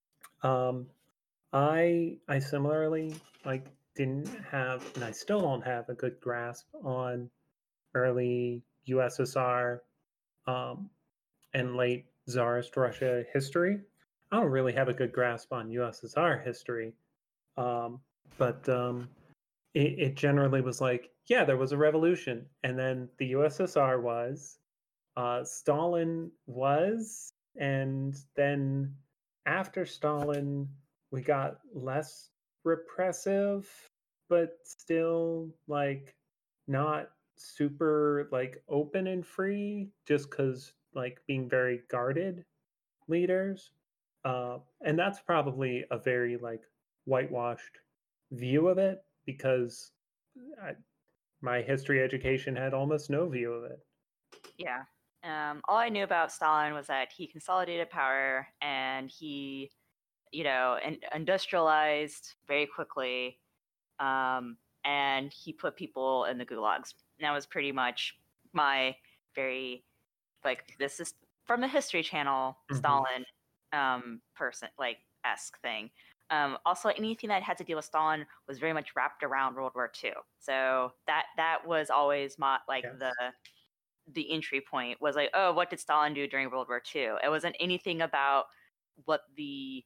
B: I similarly like didn't have, and I still don't have a good grasp on early USSR and late Tsarist Russia history. I don't really have a good grasp on USSR history, but it generally was like, yeah, there was a revolution, and then the USSR was, Stalin was, and then after Stalin, we got less repressive, but still like not super like open and free, just because like being very guarded leaders. And that's probably a very like whitewashed view of it because I, my history education had almost no view of it.
A: Yeah. All I knew about Stalin was that he consolidated power and he, industrialized very quickly, and he put people in the gulags. And that was pretty much my very, like, this is from the History Channel, Stalin person, like, esque thing. Also, anything that had to deal with Stalin was very much wrapped around World War II. So that was always my, like,
B: Yes.
A: the entry point was like, oh, what did Stalin do during World War II? It wasn't anything about what the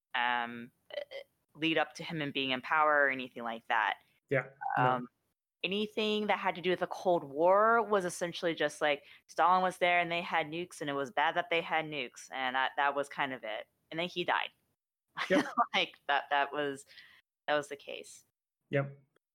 A: lead up to him and being in power or anything like that.
B: Yeah. No.
A: Anything that had to do with the Cold War was essentially just like Stalin was there and they had nukes and it was bad that they had nukes, and that was kind of it. And then he died.
B: Yep.
A: Like that was the case.
B: Yep.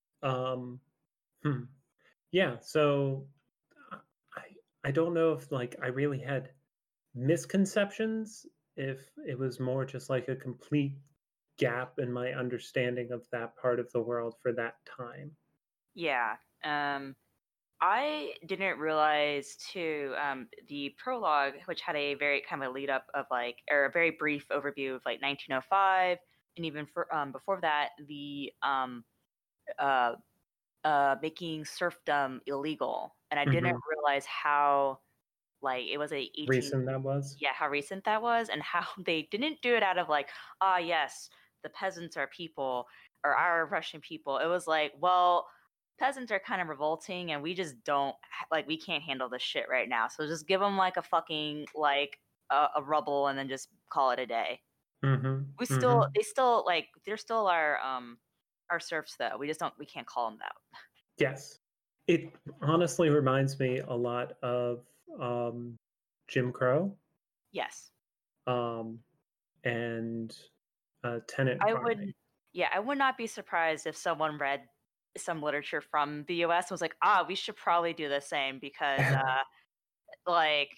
B: Yeah. So I I don't know if like I really had misconceptions, if it was more just like a complete gap in my understanding of that part of the world for that time.
A: Yeah. I didn't realize too, the prologue, which had a very kind of a lead up of like, or a very brief overview of like 1905, and even for before that, the uh, making serfdom illegal, and I didn't realize how like it was a 18,
B: Recent that was.
A: yeah, how recent that was, and how they didn't do it out of like, ah, yes, the peasants are people or our Russian people. It was like, well, peasants are kind of revolting, and we just don't like we can't handle this shit right now. So just give them like a fucking like a rubble, and then just call it a day. They still like they're still our serfs though. We can't call them that.
B: Yes. It honestly reminds me a lot of Jim Crow
A: Yes.
B: um, and tenant
A: I would,
B: farming.
A: yeah, I would not be surprised if someone read some literature from the US and was like, ah, we should probably do the same because, like,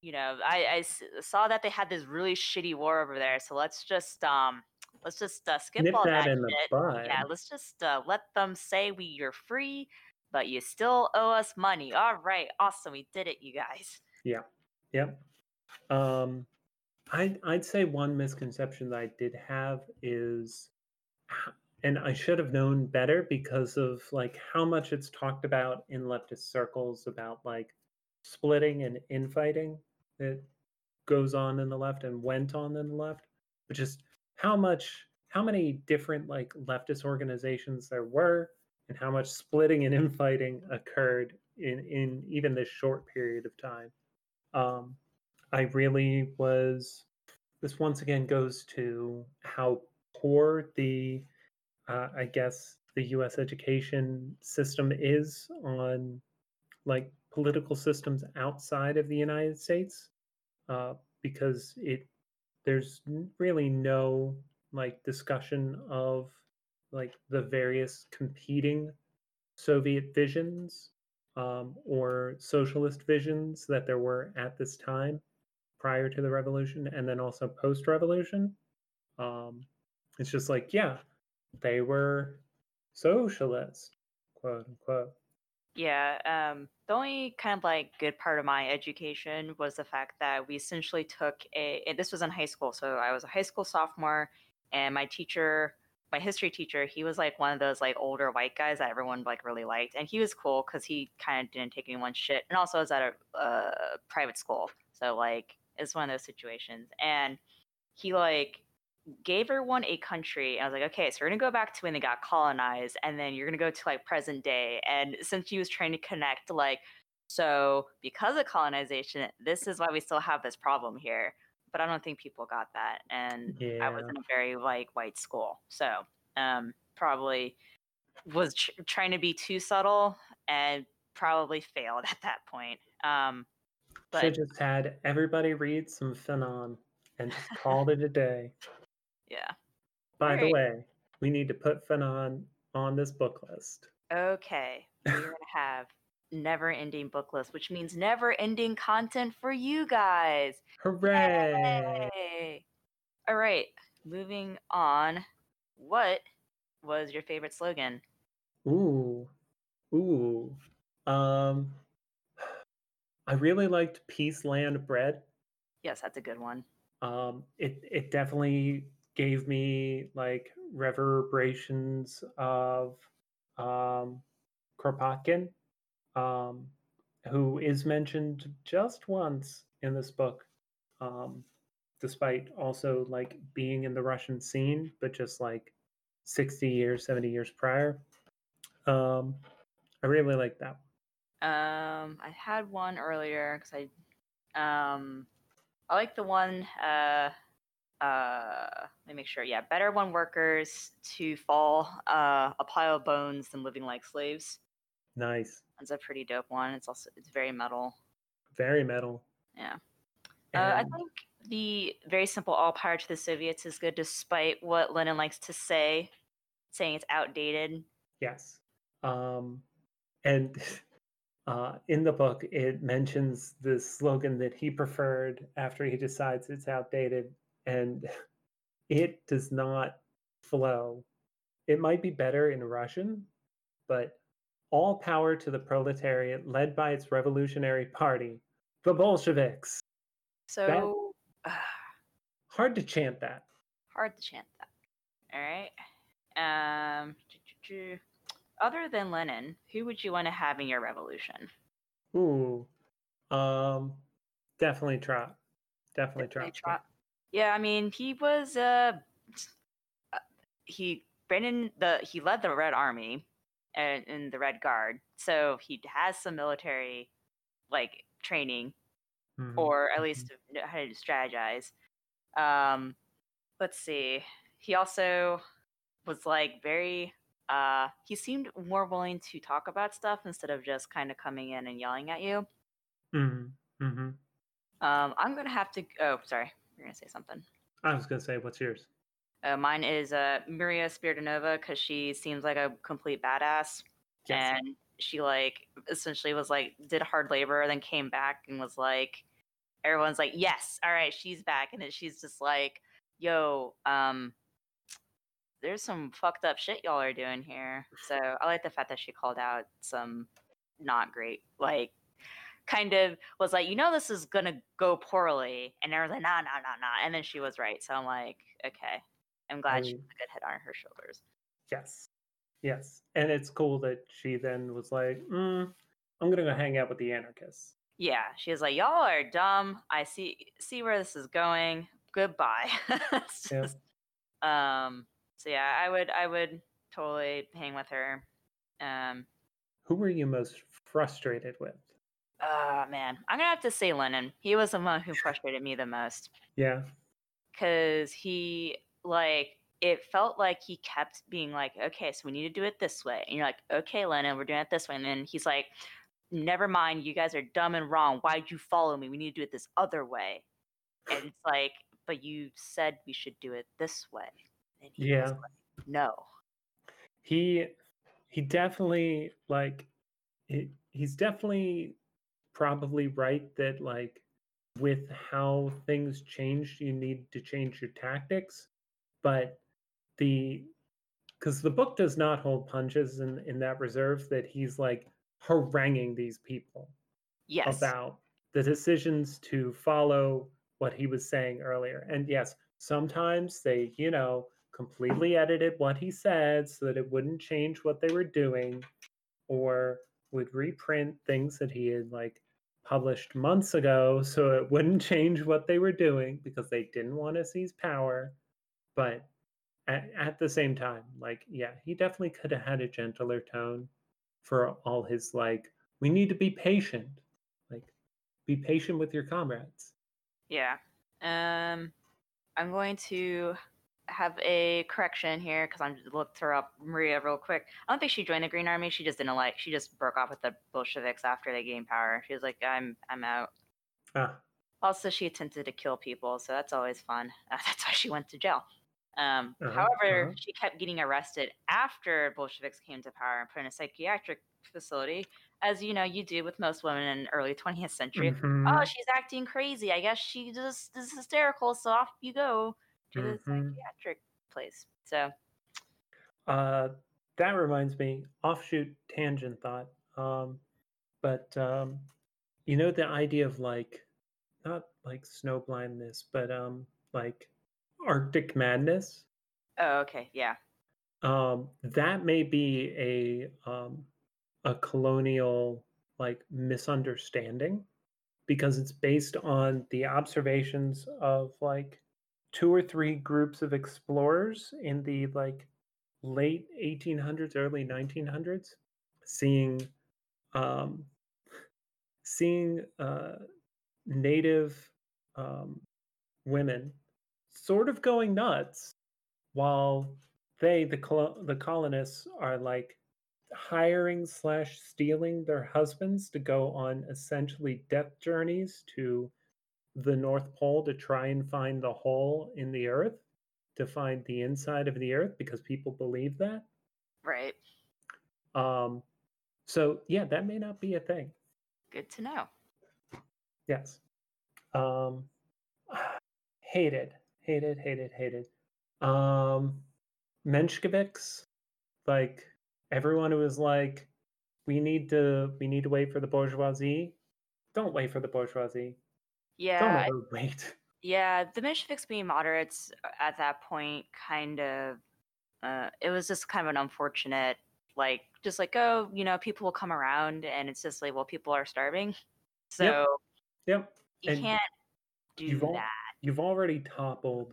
A: saw that they had this really shitty war over there, so let's just skip
B: Nip
A: all
B: that
A: that
B: in the
A: shit. Yeah,
B: bud.
A: let's just let them say you're free, but you still owe us money. All right, awesome, we did it, you guys.
B: Yeah. Yep. Um, I'd say one misconception that I did have is, and I should have known better because of like how much it's talked about in leftist circles about like splitting and infighting that goes on in the left and went on in the left, but just how many different like leftist organizations there were and how much splitting and infighting occurred in even this short period of time. Um, I really was. This once again goes to how poor the, I guess, the U.S. education system is on like political systems outside of the United States, because there's really no like discussion of like the various competing Soviet visions, or socialist visions that there were at this time prior to the revolution and then also post revolution. Um, it's just like, yeah, they were socialist, quote unquote.
A: Yeah, the only kind of like good part of my education was the fact that we essentially took and this was in high school, so I was a high school sophomore, and my teacher, my history teacher, he was like one of those like older white guys that everyone like really liked, and he was cool because he kind of didn't take anyone's shit, and also I was at a private school, so like it's one of those situations, and he like gave everyone a country. I was like, okay, so we're gonna go back to when they got colonized, and then you're gonna go to like present day. And since he was trying to connect, like, so because of colonization, this is why we still have this problem here. But I don't think people got that, and I was
B: Yeah.
A: in a very like white school, so probably was trying to be too subtle and probably failed at that point. But
B: Should just had everybody read some Fanon and just called it a day.
A: yeah, all
B: By the
A: right.
B: way, we need to put Fanon on this book list.
A: Okay, we're gonna have never-ending book list, which means never-ending content for you guys.
B: Hooray!
A: Yay! All right, moving on. What was your favorite slogan?
B: Ooh, ooh. Um, I really liked Peace Land Bread.
A: Yes, that's a good one.
B: It definitely gave me like reverberations of um, Kropotkin, um, who is mentioned just once in this book, um, despite also like being in the Russian scene, but just like 60 years, 70 years prior. Um, I really like that.
A: I had one earlier because I like the one let me make sure. Yeah, better one workers to fall a pile of bones than living like slaves.
B: Nice.
A: That's a pretty dope one. It's very metal.
B: Very metal.
A: Yeah. I
B: And
A: think the very simple all power to the Soviets is good despite what Lenin likes to say, saying it's outdated.
B: yes. And in the book, it mentions the slogan that he preferred after he decides it's outdated, and it does not flow. It might be better in Russian, but all power to the proletariat led by its revolutionary party, the Bolsheviks. That
A: So
B: hard to chant that.
A: hard to chant that. All right. Um, other than Lenin, who would you want to have in your revolution?
B: Ooh, um, definitely Trot. Definitely
A: Definitely
B: Trotsky.
A: Trot. Yeah, I mean he was he he led the Red Army and in the Red Guard, so he has some military like training,
B: Hmm.
A: or at least know how to strategize. Um, let's see. He also was like very. He seemed more willing to talk about stuff instead of just kind of coming in and yelling at you.
B: Hmm. Hmm.
A: I'm gonna have to. Oh, sorry, you're gonna say something.
B: I was gonna say, what's yours?
A: Mine is Maria Spiridonova because she seems like a complete badass,
B: Yes.
A: and she like essentially was like did hard labor, then came back and was like, everyone's like, yes, all right, she's back, and then she's just like, yo, there's some fucked up shit y'all are doing here. So I like the fact that she called out some not great, like kind of was like, this is gonna go poorly, and everyone's like, nah, nah, nah, nah, and then she was right. So I'm like, okay, I'm glad she
B: I
A: put a good head on her shoulders.
B: yes. Yes. And it's cool that she then was like, I'm gonna go hang out with the anarchists.
A: Yeah, she was like, y'all are dumb. I see where this is going. Goodbye. It's
B: Yeah.
A: just, so yeah, I would totally hang with her. Um,
B: Who were you most frustrated with?
A: man, I'm gonna have to say Lennon. He was the one who frustrated me the most
B: Yeah.
A: because he like it felt like he kept being like, okay, so we need to do it this way, and you're like, okay, Lennon, we're doing it this way, and then he's like, never mind, you guys are dumb and wrong. Why'd you follow me? We need to do it this other way. And it's like, but you said we should do it this way. And he was
B: Yeah.
A: like, no.
B: He he definitely like he's definitely probably right that like with how things changed, you need to change your tactics. But the because the book does not hold punches in that reserve that he's like, haranguing these people
A: Yes.
B: about the decisions to follow what he was saying earlier. And yes, sometimes they, completely edited what he said so that it wouldn't change what they were doing, or would reprint things that he had like published months ago so it wouldn't change what they were doing because they didn't want to seize power. But at the same time, like, yeah, he definitely could have had a gentler tone for all his like, we need to be patient. Like, be patient with your comrades.
A: Yeah. I'm going to have a correction here because I'm just looked her up, Maria, real quick. I don't think she joined the Green Army. She just didn't like. She just broke off with the Bolsheviks after they gained power. She was like, I'm out.
B: Ah,
A: Also, she attempted to kill people, so that's always fun. That's why she went to jail.
B: uh-huh,
A: However,
B: uh-huh.
A: she kept getting arrested after Bolsheviks came to power and put in a psychiatric facility, as you know you do with most women in the early 20th century. Oh,
B: Mm-hmm,
A: she's acting crazy. I guess she just is hysterical, so off you go to the
B: mm-hmm.
A: psychiatric place. So,
B: That reminds me, offshoot tangent thought. But the idea of like not like snow blindness, but like Arctic madness.
A: oh, okay, yeah,
B: That may be a colonial like misunderstanding because it's based on the observations of like two or three groups of explorers in the like late 1800s, early 1900s, seeing um, seeing native um, women sort of going nuts while the colonists are like hiring slash stealing their husbands to go on essentially death journeys to the North Pole to try and find the hole in the earth, to find the inside of the earth because people believe that.
A: right.
B: Um, so yeah, that may not be a thing.
A: Good to know.
B: Yes. Um, hated, hated, hated, hated. Mensheviks, like everyone who was like, we need to wait for the bourgeoisie. Don't wait for the bourgeoisie. Don't
A: Yeah,
B: ever wait.
A: yeah. The Mensheviks being moderates at that point kind of it was just kind of an unfortunate, like, just like, oh, people will come around, and it's just like, well, people are starving,
B: Yep,
A: so
B: yep.
A: you
B: And
A: can't
B: you've
A: do
B: all
A: that.
B: you've already toppled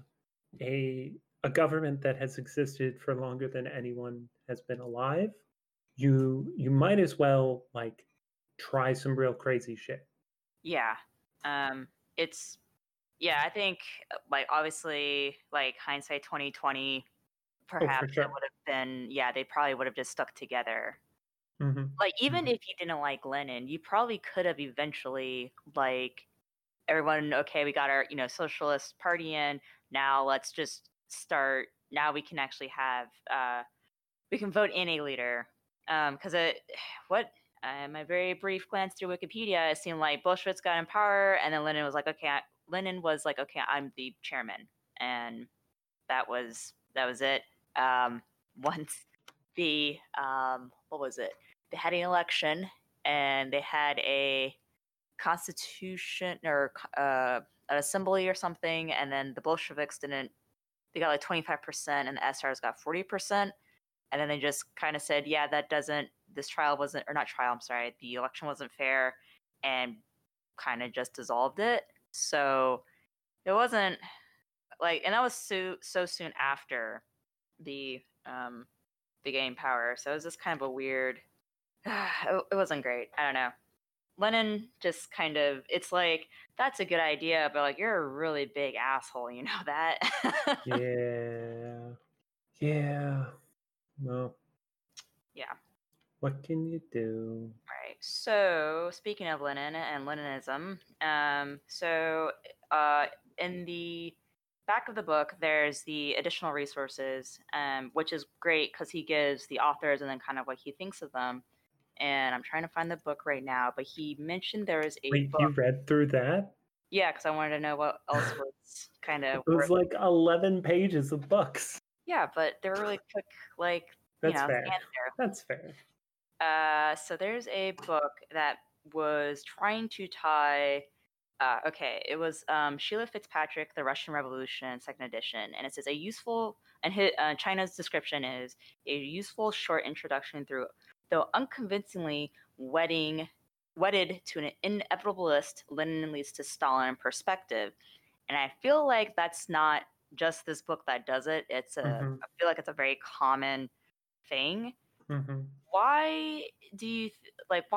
B: a government that has existed for longer than anyone has been alive. You might as well like try some real crazy shit.
A: Yeah, it's yeah. I think like obviously like hindsight 2020,
B: Oh, for
A: perhaps it
B: sure.
A: would have been they probably would have just stuck together.
B: Hmm.
A: Like even
B: Hmm.
A: if you didn't like Lenin, you probably could have eventually like everyone, okay, we got our socialist party in, now let's just start, now we can actually have we can vote in a leader, because it what my very brief glance through Wikipedia, it seemed like Bolsheviks got in power, and then Lenin was like, okay, I'm the chairman, and that was it. um Once the what was it, they had an election, and they had a constitution, or an assembly or something, and then the Bolsheviks didn't. They got like 25%, and the SRs got 40%, and then they just kind of said, "Yeah, that doesn't. This trial wasn't, or not trial. I'm sorry. The election wasn't fair," and kind of just dissolved it. So it wasn't like, and that was so soon after the the game power. So it was just kind of a weird. It wasn't great. I don't know. Lenin just kind of, it's like, that's a good idea, but like, you're a really big asshole, you know that?
B: Yeah. Yeah. Well,
A: Yeah.
B: what can you do?
A: All right. So speaking of Lenin and Leninism, in the back of the book, there's the additional resources, which is great because he gives the authors and then kind of what he thinks of them. And I'm trying to find the book right now, but he mentioned there is a
B: Wait,
A: book.
B: you read through that?
A: Yeah, because I wanted to know what else was kind of
B: It was
A: worth.
B: like 11 pages of books.
A: Yeah, but they're really quick, like,
B: That's fair.
A: answer.
B: That's fair.
A: So there's a book that was trying to tie. Okay, it was Sheila Fitzpatrick, The Russian Revolution, second edition, and it says a useful and China's description is a useful short introduction through, though unconvincingly wedded to an inevitabilist Lenin leads to Stalin perspective, and I feel like that's not just this book that does it.
B: Mm-hmm.
A: I feel like it's a very common thing.
B: Mm-hmm.
A: Why do you like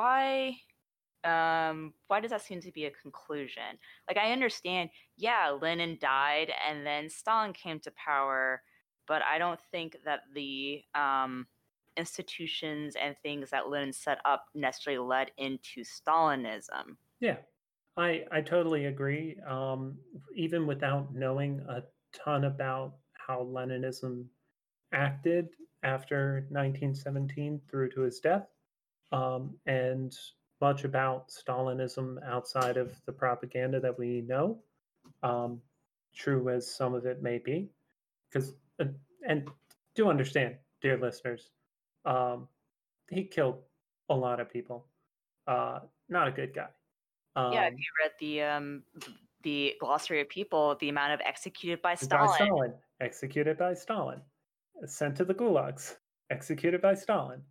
A: why does that seem to be a conclusion? Like, I understand, yeah, Lenin died and then Stalin came to power, but I don't think that the institutions and things that Lenin set up necessarily led into Stalinism.
B: Yeah, I totally agree. Even without knowing a ton about how Leninism acted after 1917 through to his death, and much about Stalinism outside of the propaganda that we know, um, true as some of it may be, because and do understand, dear listeners, um, he killed a lot of people. Not a good guy.
A: Yeah, if you read the glossary of people, the amount of executed by Stalin.
B: Executed by Stalin, sent to the gulags, executed by Stalin.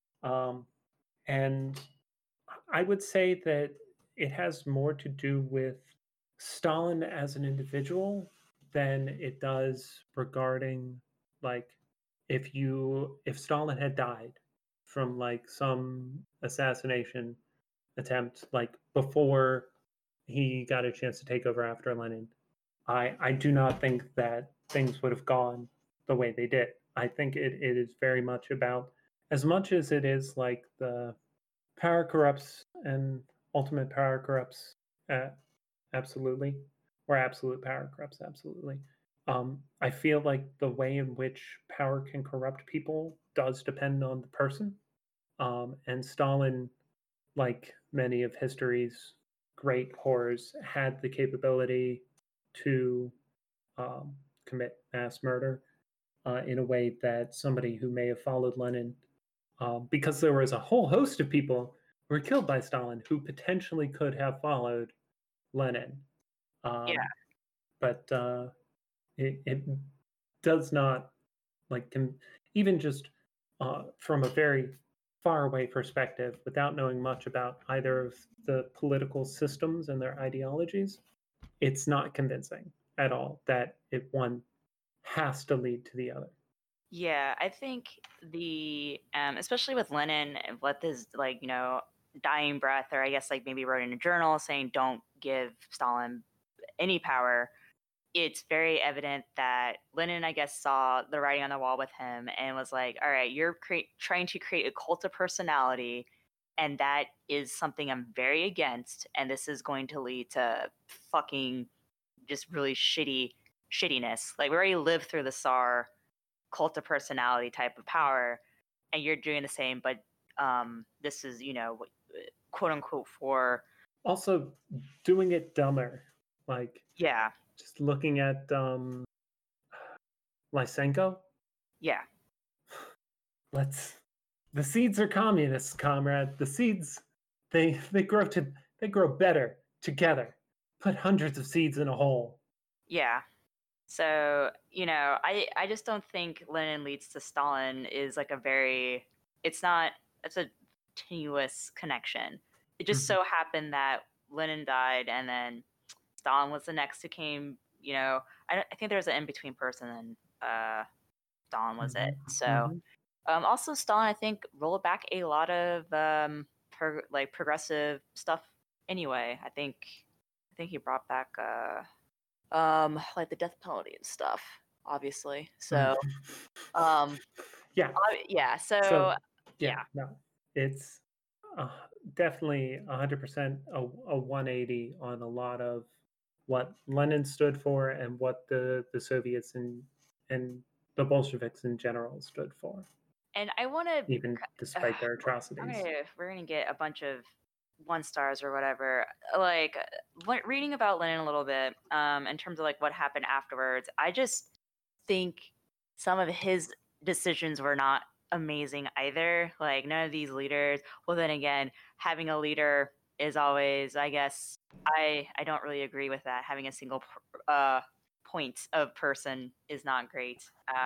B: And I would say that it has more to do with Stalin as an individual than it does regarding like if Stalin had died from like some assassination attempt like before he got a chance to take over after Lenin, I do not think that things would have gone the way they did. I think it is very much about, as much as it is like the power corrupts and ultimate power corrupts, uh, absolutely, or absolute power corrupts, absolutely. I feel like the way in which power can corrupt people does depend on the person. And Stalin, like many of history's great horrors, had the capability to commit mass murder in a way that somebody who may have followed Lenin, because there was a whole host of people who were killed by Stalin who potentially could have followed Lenin.
A: Yeah.
B: But it does not, like, even just from a very far away perspective, without knowing much about either of the political systems and their ideologies, it's not convincing at all that one has to lead to the other.
A: Yeah, I think especially with Lenin, what this like, dying breath, or I guess like maybe wrote in a journal saying don't give Stalin any power. It's very evident that Lenin, I guess, saw the writing on the wall with him and was like, all right, you're trying to create a cult of personality. And that is something I'm very against. And this is going to lead to fucking just really shittiness. Like, we already lived through the Tsar cult of personality type of power, and you're doing the same, but this is, quote unquote, for
B: Also, doing it dumber, like
A: yeah,
B: just looking at Lysenko.
A: yeah,
B: The seeds are communists, comrade. The seeds, they grow better together. Put hundreds of seeds in a hole.
A: yeah. So, I just don't think Lenin leads to Stalin is like it's a tenuous connection. It just so happened that Lenin died and then Stalin was the next who came, I think there was an in-between person and Stalin was it. So, also Stalin, I think, rolled back a lot of progressive stuff anyway. I think he brought back like the death penalty and stuff, obviously. So
B: yeah,
A: yeah, so yeah,
B: no, it's uh, definitely 100% a 180 on a lot of what Lenin stood for and what the Soviets and the Bolsheviks in general stood for,
A: and I want to
B: even despite their atrocities.
A: we're gonna get a bunch of 1 stars or whatever. Like, reading about Lenin a little bit, in terms of like what happened afterwards, I just think some of his decisions were not amazing either. Like none of these leaders. Well, then again, having a leader is always, I guess, I don't really agree with that. Having a single point of person is not great.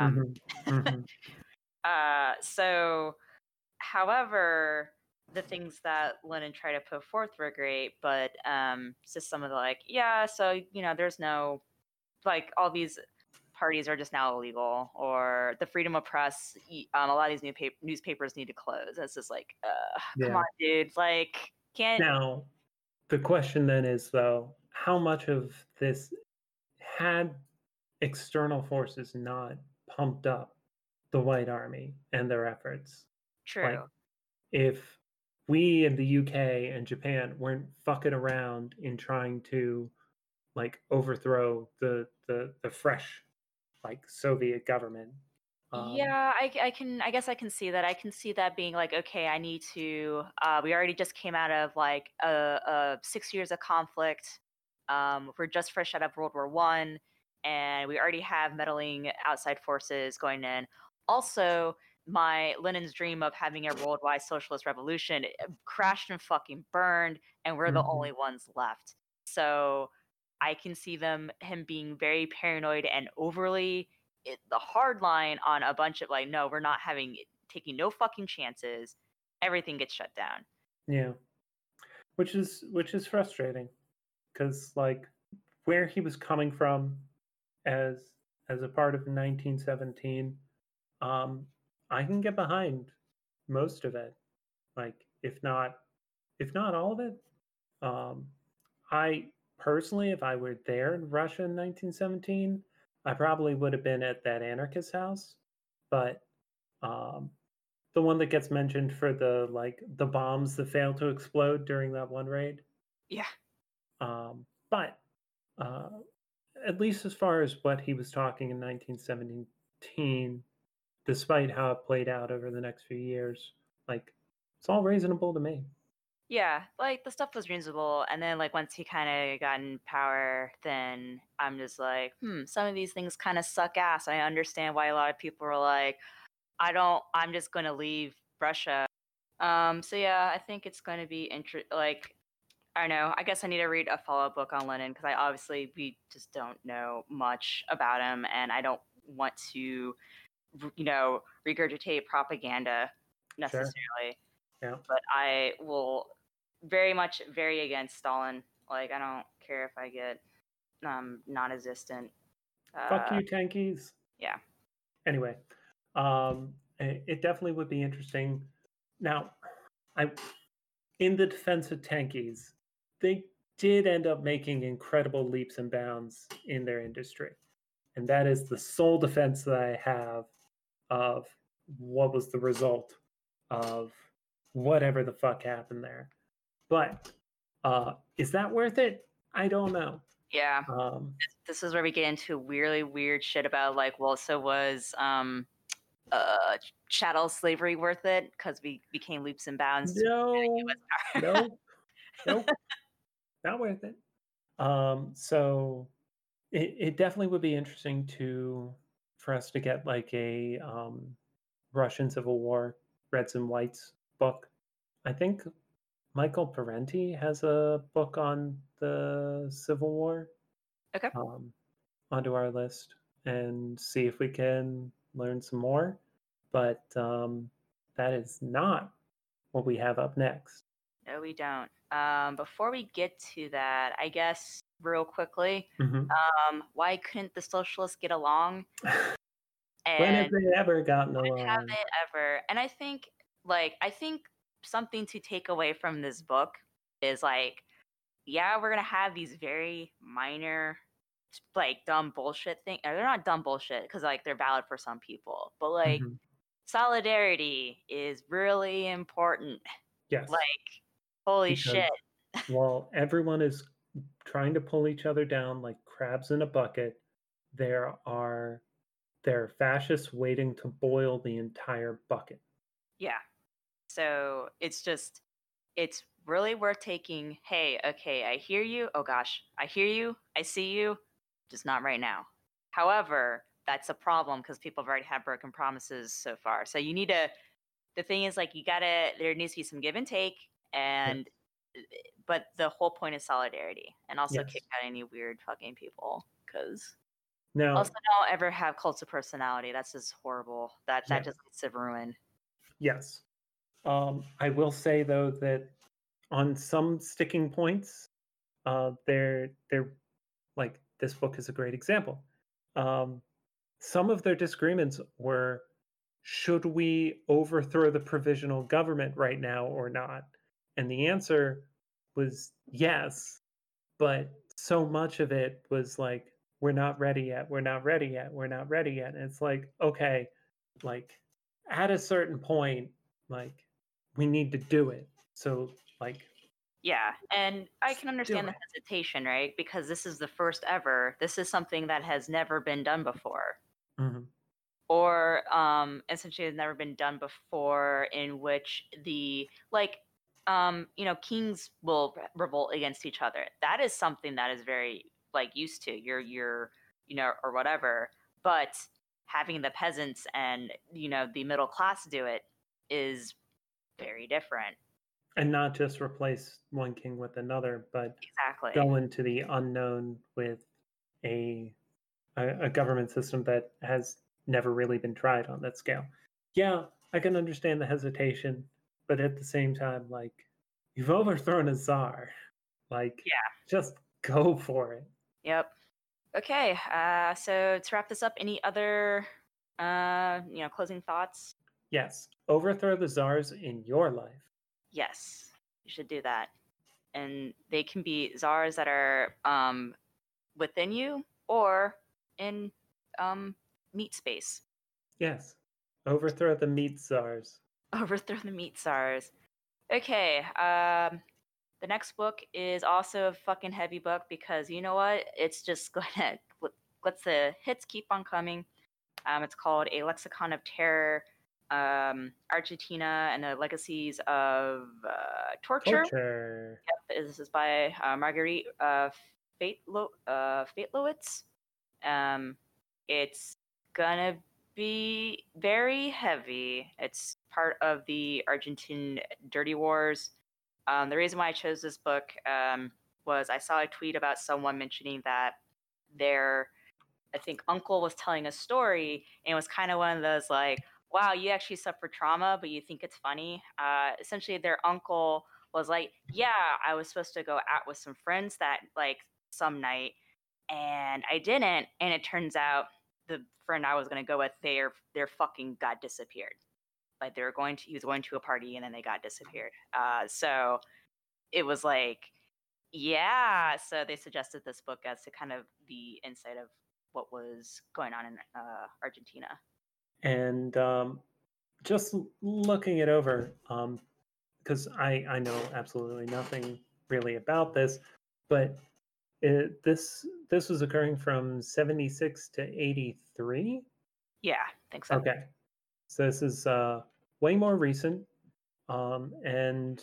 A: So, however, the things that Lenin tried to put forth were great, but it's just some of the like, yeah, so there's no like all these parties are just now illegal, or the freedom of press. A lot of these newspapers need to close. It's just like, come on, dude. Like, can't.
B: Now, the question then is though, how much of this had external forces not pumped up the White Army and their efforts?
A: True.
B: Like, if we in the UK and Japan weren't fucking around in trying to like overthrow the fresh like Soviet government.
A: Yeah, I guess I can see that. I can see that being like, okay, I need to. We already just came out of like a 6 years of conflict. We're just fresh out of World War I, and we already have meddling outside forces going in. Also, Lenin's dream of having a worldwide socialist revolution crashed and fucking burned, and we're the only ones left. So I can see him being very paranoid and overly the hard line on a bunch of like, no, we're not taking no fucking chances. Everything gets shut down.
B: Yeah, which is frustrating, because like where he was coming from as a part of 1917, I can get behind most of it. Like if not all of it. I personally, if I were there in Russia in 1917, I probably would have been at that anarchist house. But the one that gets mentioned for the bombs that failed to explode during that one raid.
A: Yeah.
B: But at least as far as what he was talking in 1917, despite how it played out over the next few years, like it's all reasonable to me.
A: Yeah, like the stuff was reasonable, and then like once he kind of got in power, then I'm just like, some of these things kind of suck ass. I understand why a lot of people are like, I'm just gonna leave Russia. So yeah, I think it's going to be like, I don't know. I guess I need to read a follow-up book on Lenin because we just don't know much about him, and I don't want to, regurgitate propaganda necessarily.
B: Sure. Yeah.
A: But I will very against Stalin. Like, I don't care if I get non-existent.
B: Fuck you, tankies.
A: Yeah.
B: Anyway, it definitely would be interesting. Now, in the defense of tankies, they did end up making incredible leaps and bounds in their industry. And that is the sole defense that I have of what was the result of whatever the fuck happened there. But is that worth it? I don't know.
A: Yeah. This is where we get into really weird shit about like, well, so was chattel slavery worth it because we became leaps and bounds?
B: No, not worth it. So it definitely would be interesting for us to get like a Russian Civil War Reds and Whites book. I think Michael Parenti has a book on the Civil War.
A: Okay.
B: Onto our list and see if we can learn some more. But that is not what we have up next.
A: No, we don't. Before we get to that, I guess real quickly, why couldn't the socialists get along?
B: When have they ever gotten along?
A: When have they ever? And I think something to take away from this book is like, yeah, we're gonna have these very minor, like dumb bullshit things. They're not dumb bullshit because like they're valid for some people, but like solidarity is really important.
B: Yes.
A: Like, holy shit.
B: While everyone is trying to pull each other down like crabs in a bucket, there are fascists waiting to boil the entire bucket.
A: Yeah. So it's really worth taking. Hey, okay, I hear you. Oh gosh, I hear you. I see you. Just not right now. However, that's a problem because people have already had broken promises so far. So you need to. The thing is, like, there needs to be some give and take, and but the whole point is solidarity, and also
B: Yes.
A: kick out any weird fucking people because.
B: Now,
A: Also, don't ever have cults of personality. That's just horrible. That
B: Yeah.
A: just leads to ruin.
B: yes. I will say though that on some sticking points, they're like this book is a great example. Some of their disagreements were, should we overthrow the provisional government right now or not? And the answer was yes, but so much of it was like, we're not ready yet, we're not ready yet, we're not ready yet. And it's like, okay, like at a certain point, like we need to do it. So like
A: Yeah, and I can understand
B: do
A: the
B: it.
A: hesitation, right? Because this is the first ever. This is something that has never been done before,
B: Mhm.
A: or essentially has never been done before, in which kings will revolt against each other. That is something that is very like used to. You're or whatever. But having the peasants and the middle class do it is very different.
B: And not just replace one king with another, but
A: Exactly.
B: go into the unknown with a government system that has never really been tried on that scale. Yeah, I can understand the hesitation, but at the same time, like you've overthrown a czar, like just go for it.
A: Yep. Okay. So to wrap this up, any other closing thoughts?
B: Yes, overthrow the czars in your life.
A: Yes, you should do that. And they can be czars that are within you or in meat space.
B: Yes, overthrow the meat czars.
A: Overthrow the meat czars. Okay. The next book is also a fucking heavy book because you know what? It's just gonna let the hits keep on coming. It's called A Lexicon of Terror, Argentina and the Legacies of Torture.
B: Torture.
A: Yep, this is by Marguerite Fatelowitz. It's gonna be very heavy. It's part of the Argentine Dirty Wars. The reason why I chose this book was I saw a tweet about someone mentioning that their, I think, uncle was telling a story, and it was kind of one of those like, wow, you actually suffered trauma, but you think it's funny. Essentially, their uncle was like, yeah, I was supposed to go out with some friends that like some night, and I didn't, and it turns out the friend I was going to go with, their fucking got disappeared. Like he was going to a party and then they got disappeared. So it was like, yeah. So they suggested this book as to kind of the insight of what was going on in Argentina.
B: And just looking it over, because I know absolutely nothing really about this, but this was occurring from 76 to 83.
A: Yeah, I think so.
B: Okay, so this is way more recent, and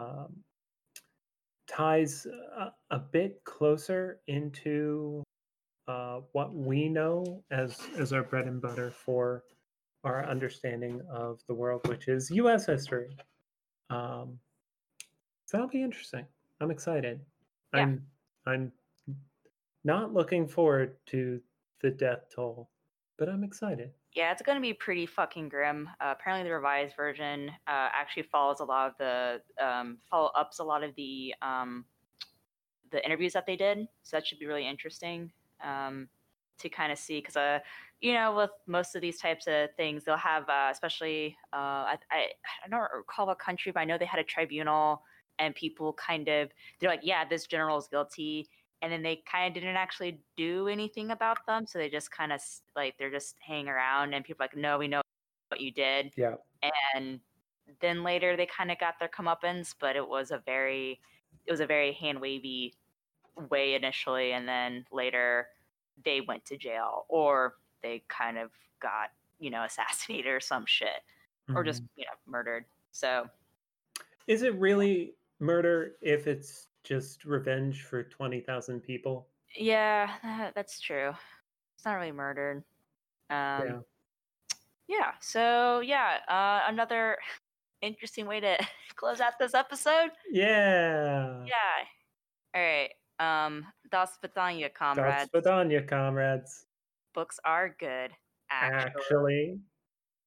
B: ties a bit closer into what we know as our bread and butter for our understanding of the world, which is U.S. history. So that'll be interesting. I'm excited.
A: Yeah.
B: I'm not looking forward to the death toll, but I'm excited.
A: Yeah, it's going to be pretty fucking grim. Apparently, the revised version actually follows a lot of the follow-ups, a lot of the interviews that they did. So that should be really interesting to kind of see, because with most of these types of things, they'll have especially I don't recall what country, but I know they had a tribunal, and people they're like, yeah, this general is guilty, and then they kind of didn't actually do anything about them, so they just kind of like they're just hanging around, and people are like, no, we know what you did.
B: Yeah.
A: And then later they kind of got their comeuppance, but it was a very hand wavy way initially, and then later they went to jail, or they kind of got assassinated or some shit, or just murdered. So
B: is it really murder if it's just revenge for 20,000 people?
A: yeah, that's true. It's not really murdered. Um,
B: Yeah.
A: yeah. So yeah, another interesting way to close out this episode.
B: Yeah.
A: Yeah. All right. Das Vidanya,
B: Das
A: comrades.
B: Vidanya, comrades.
A: Books are good, actually.
B: Actually.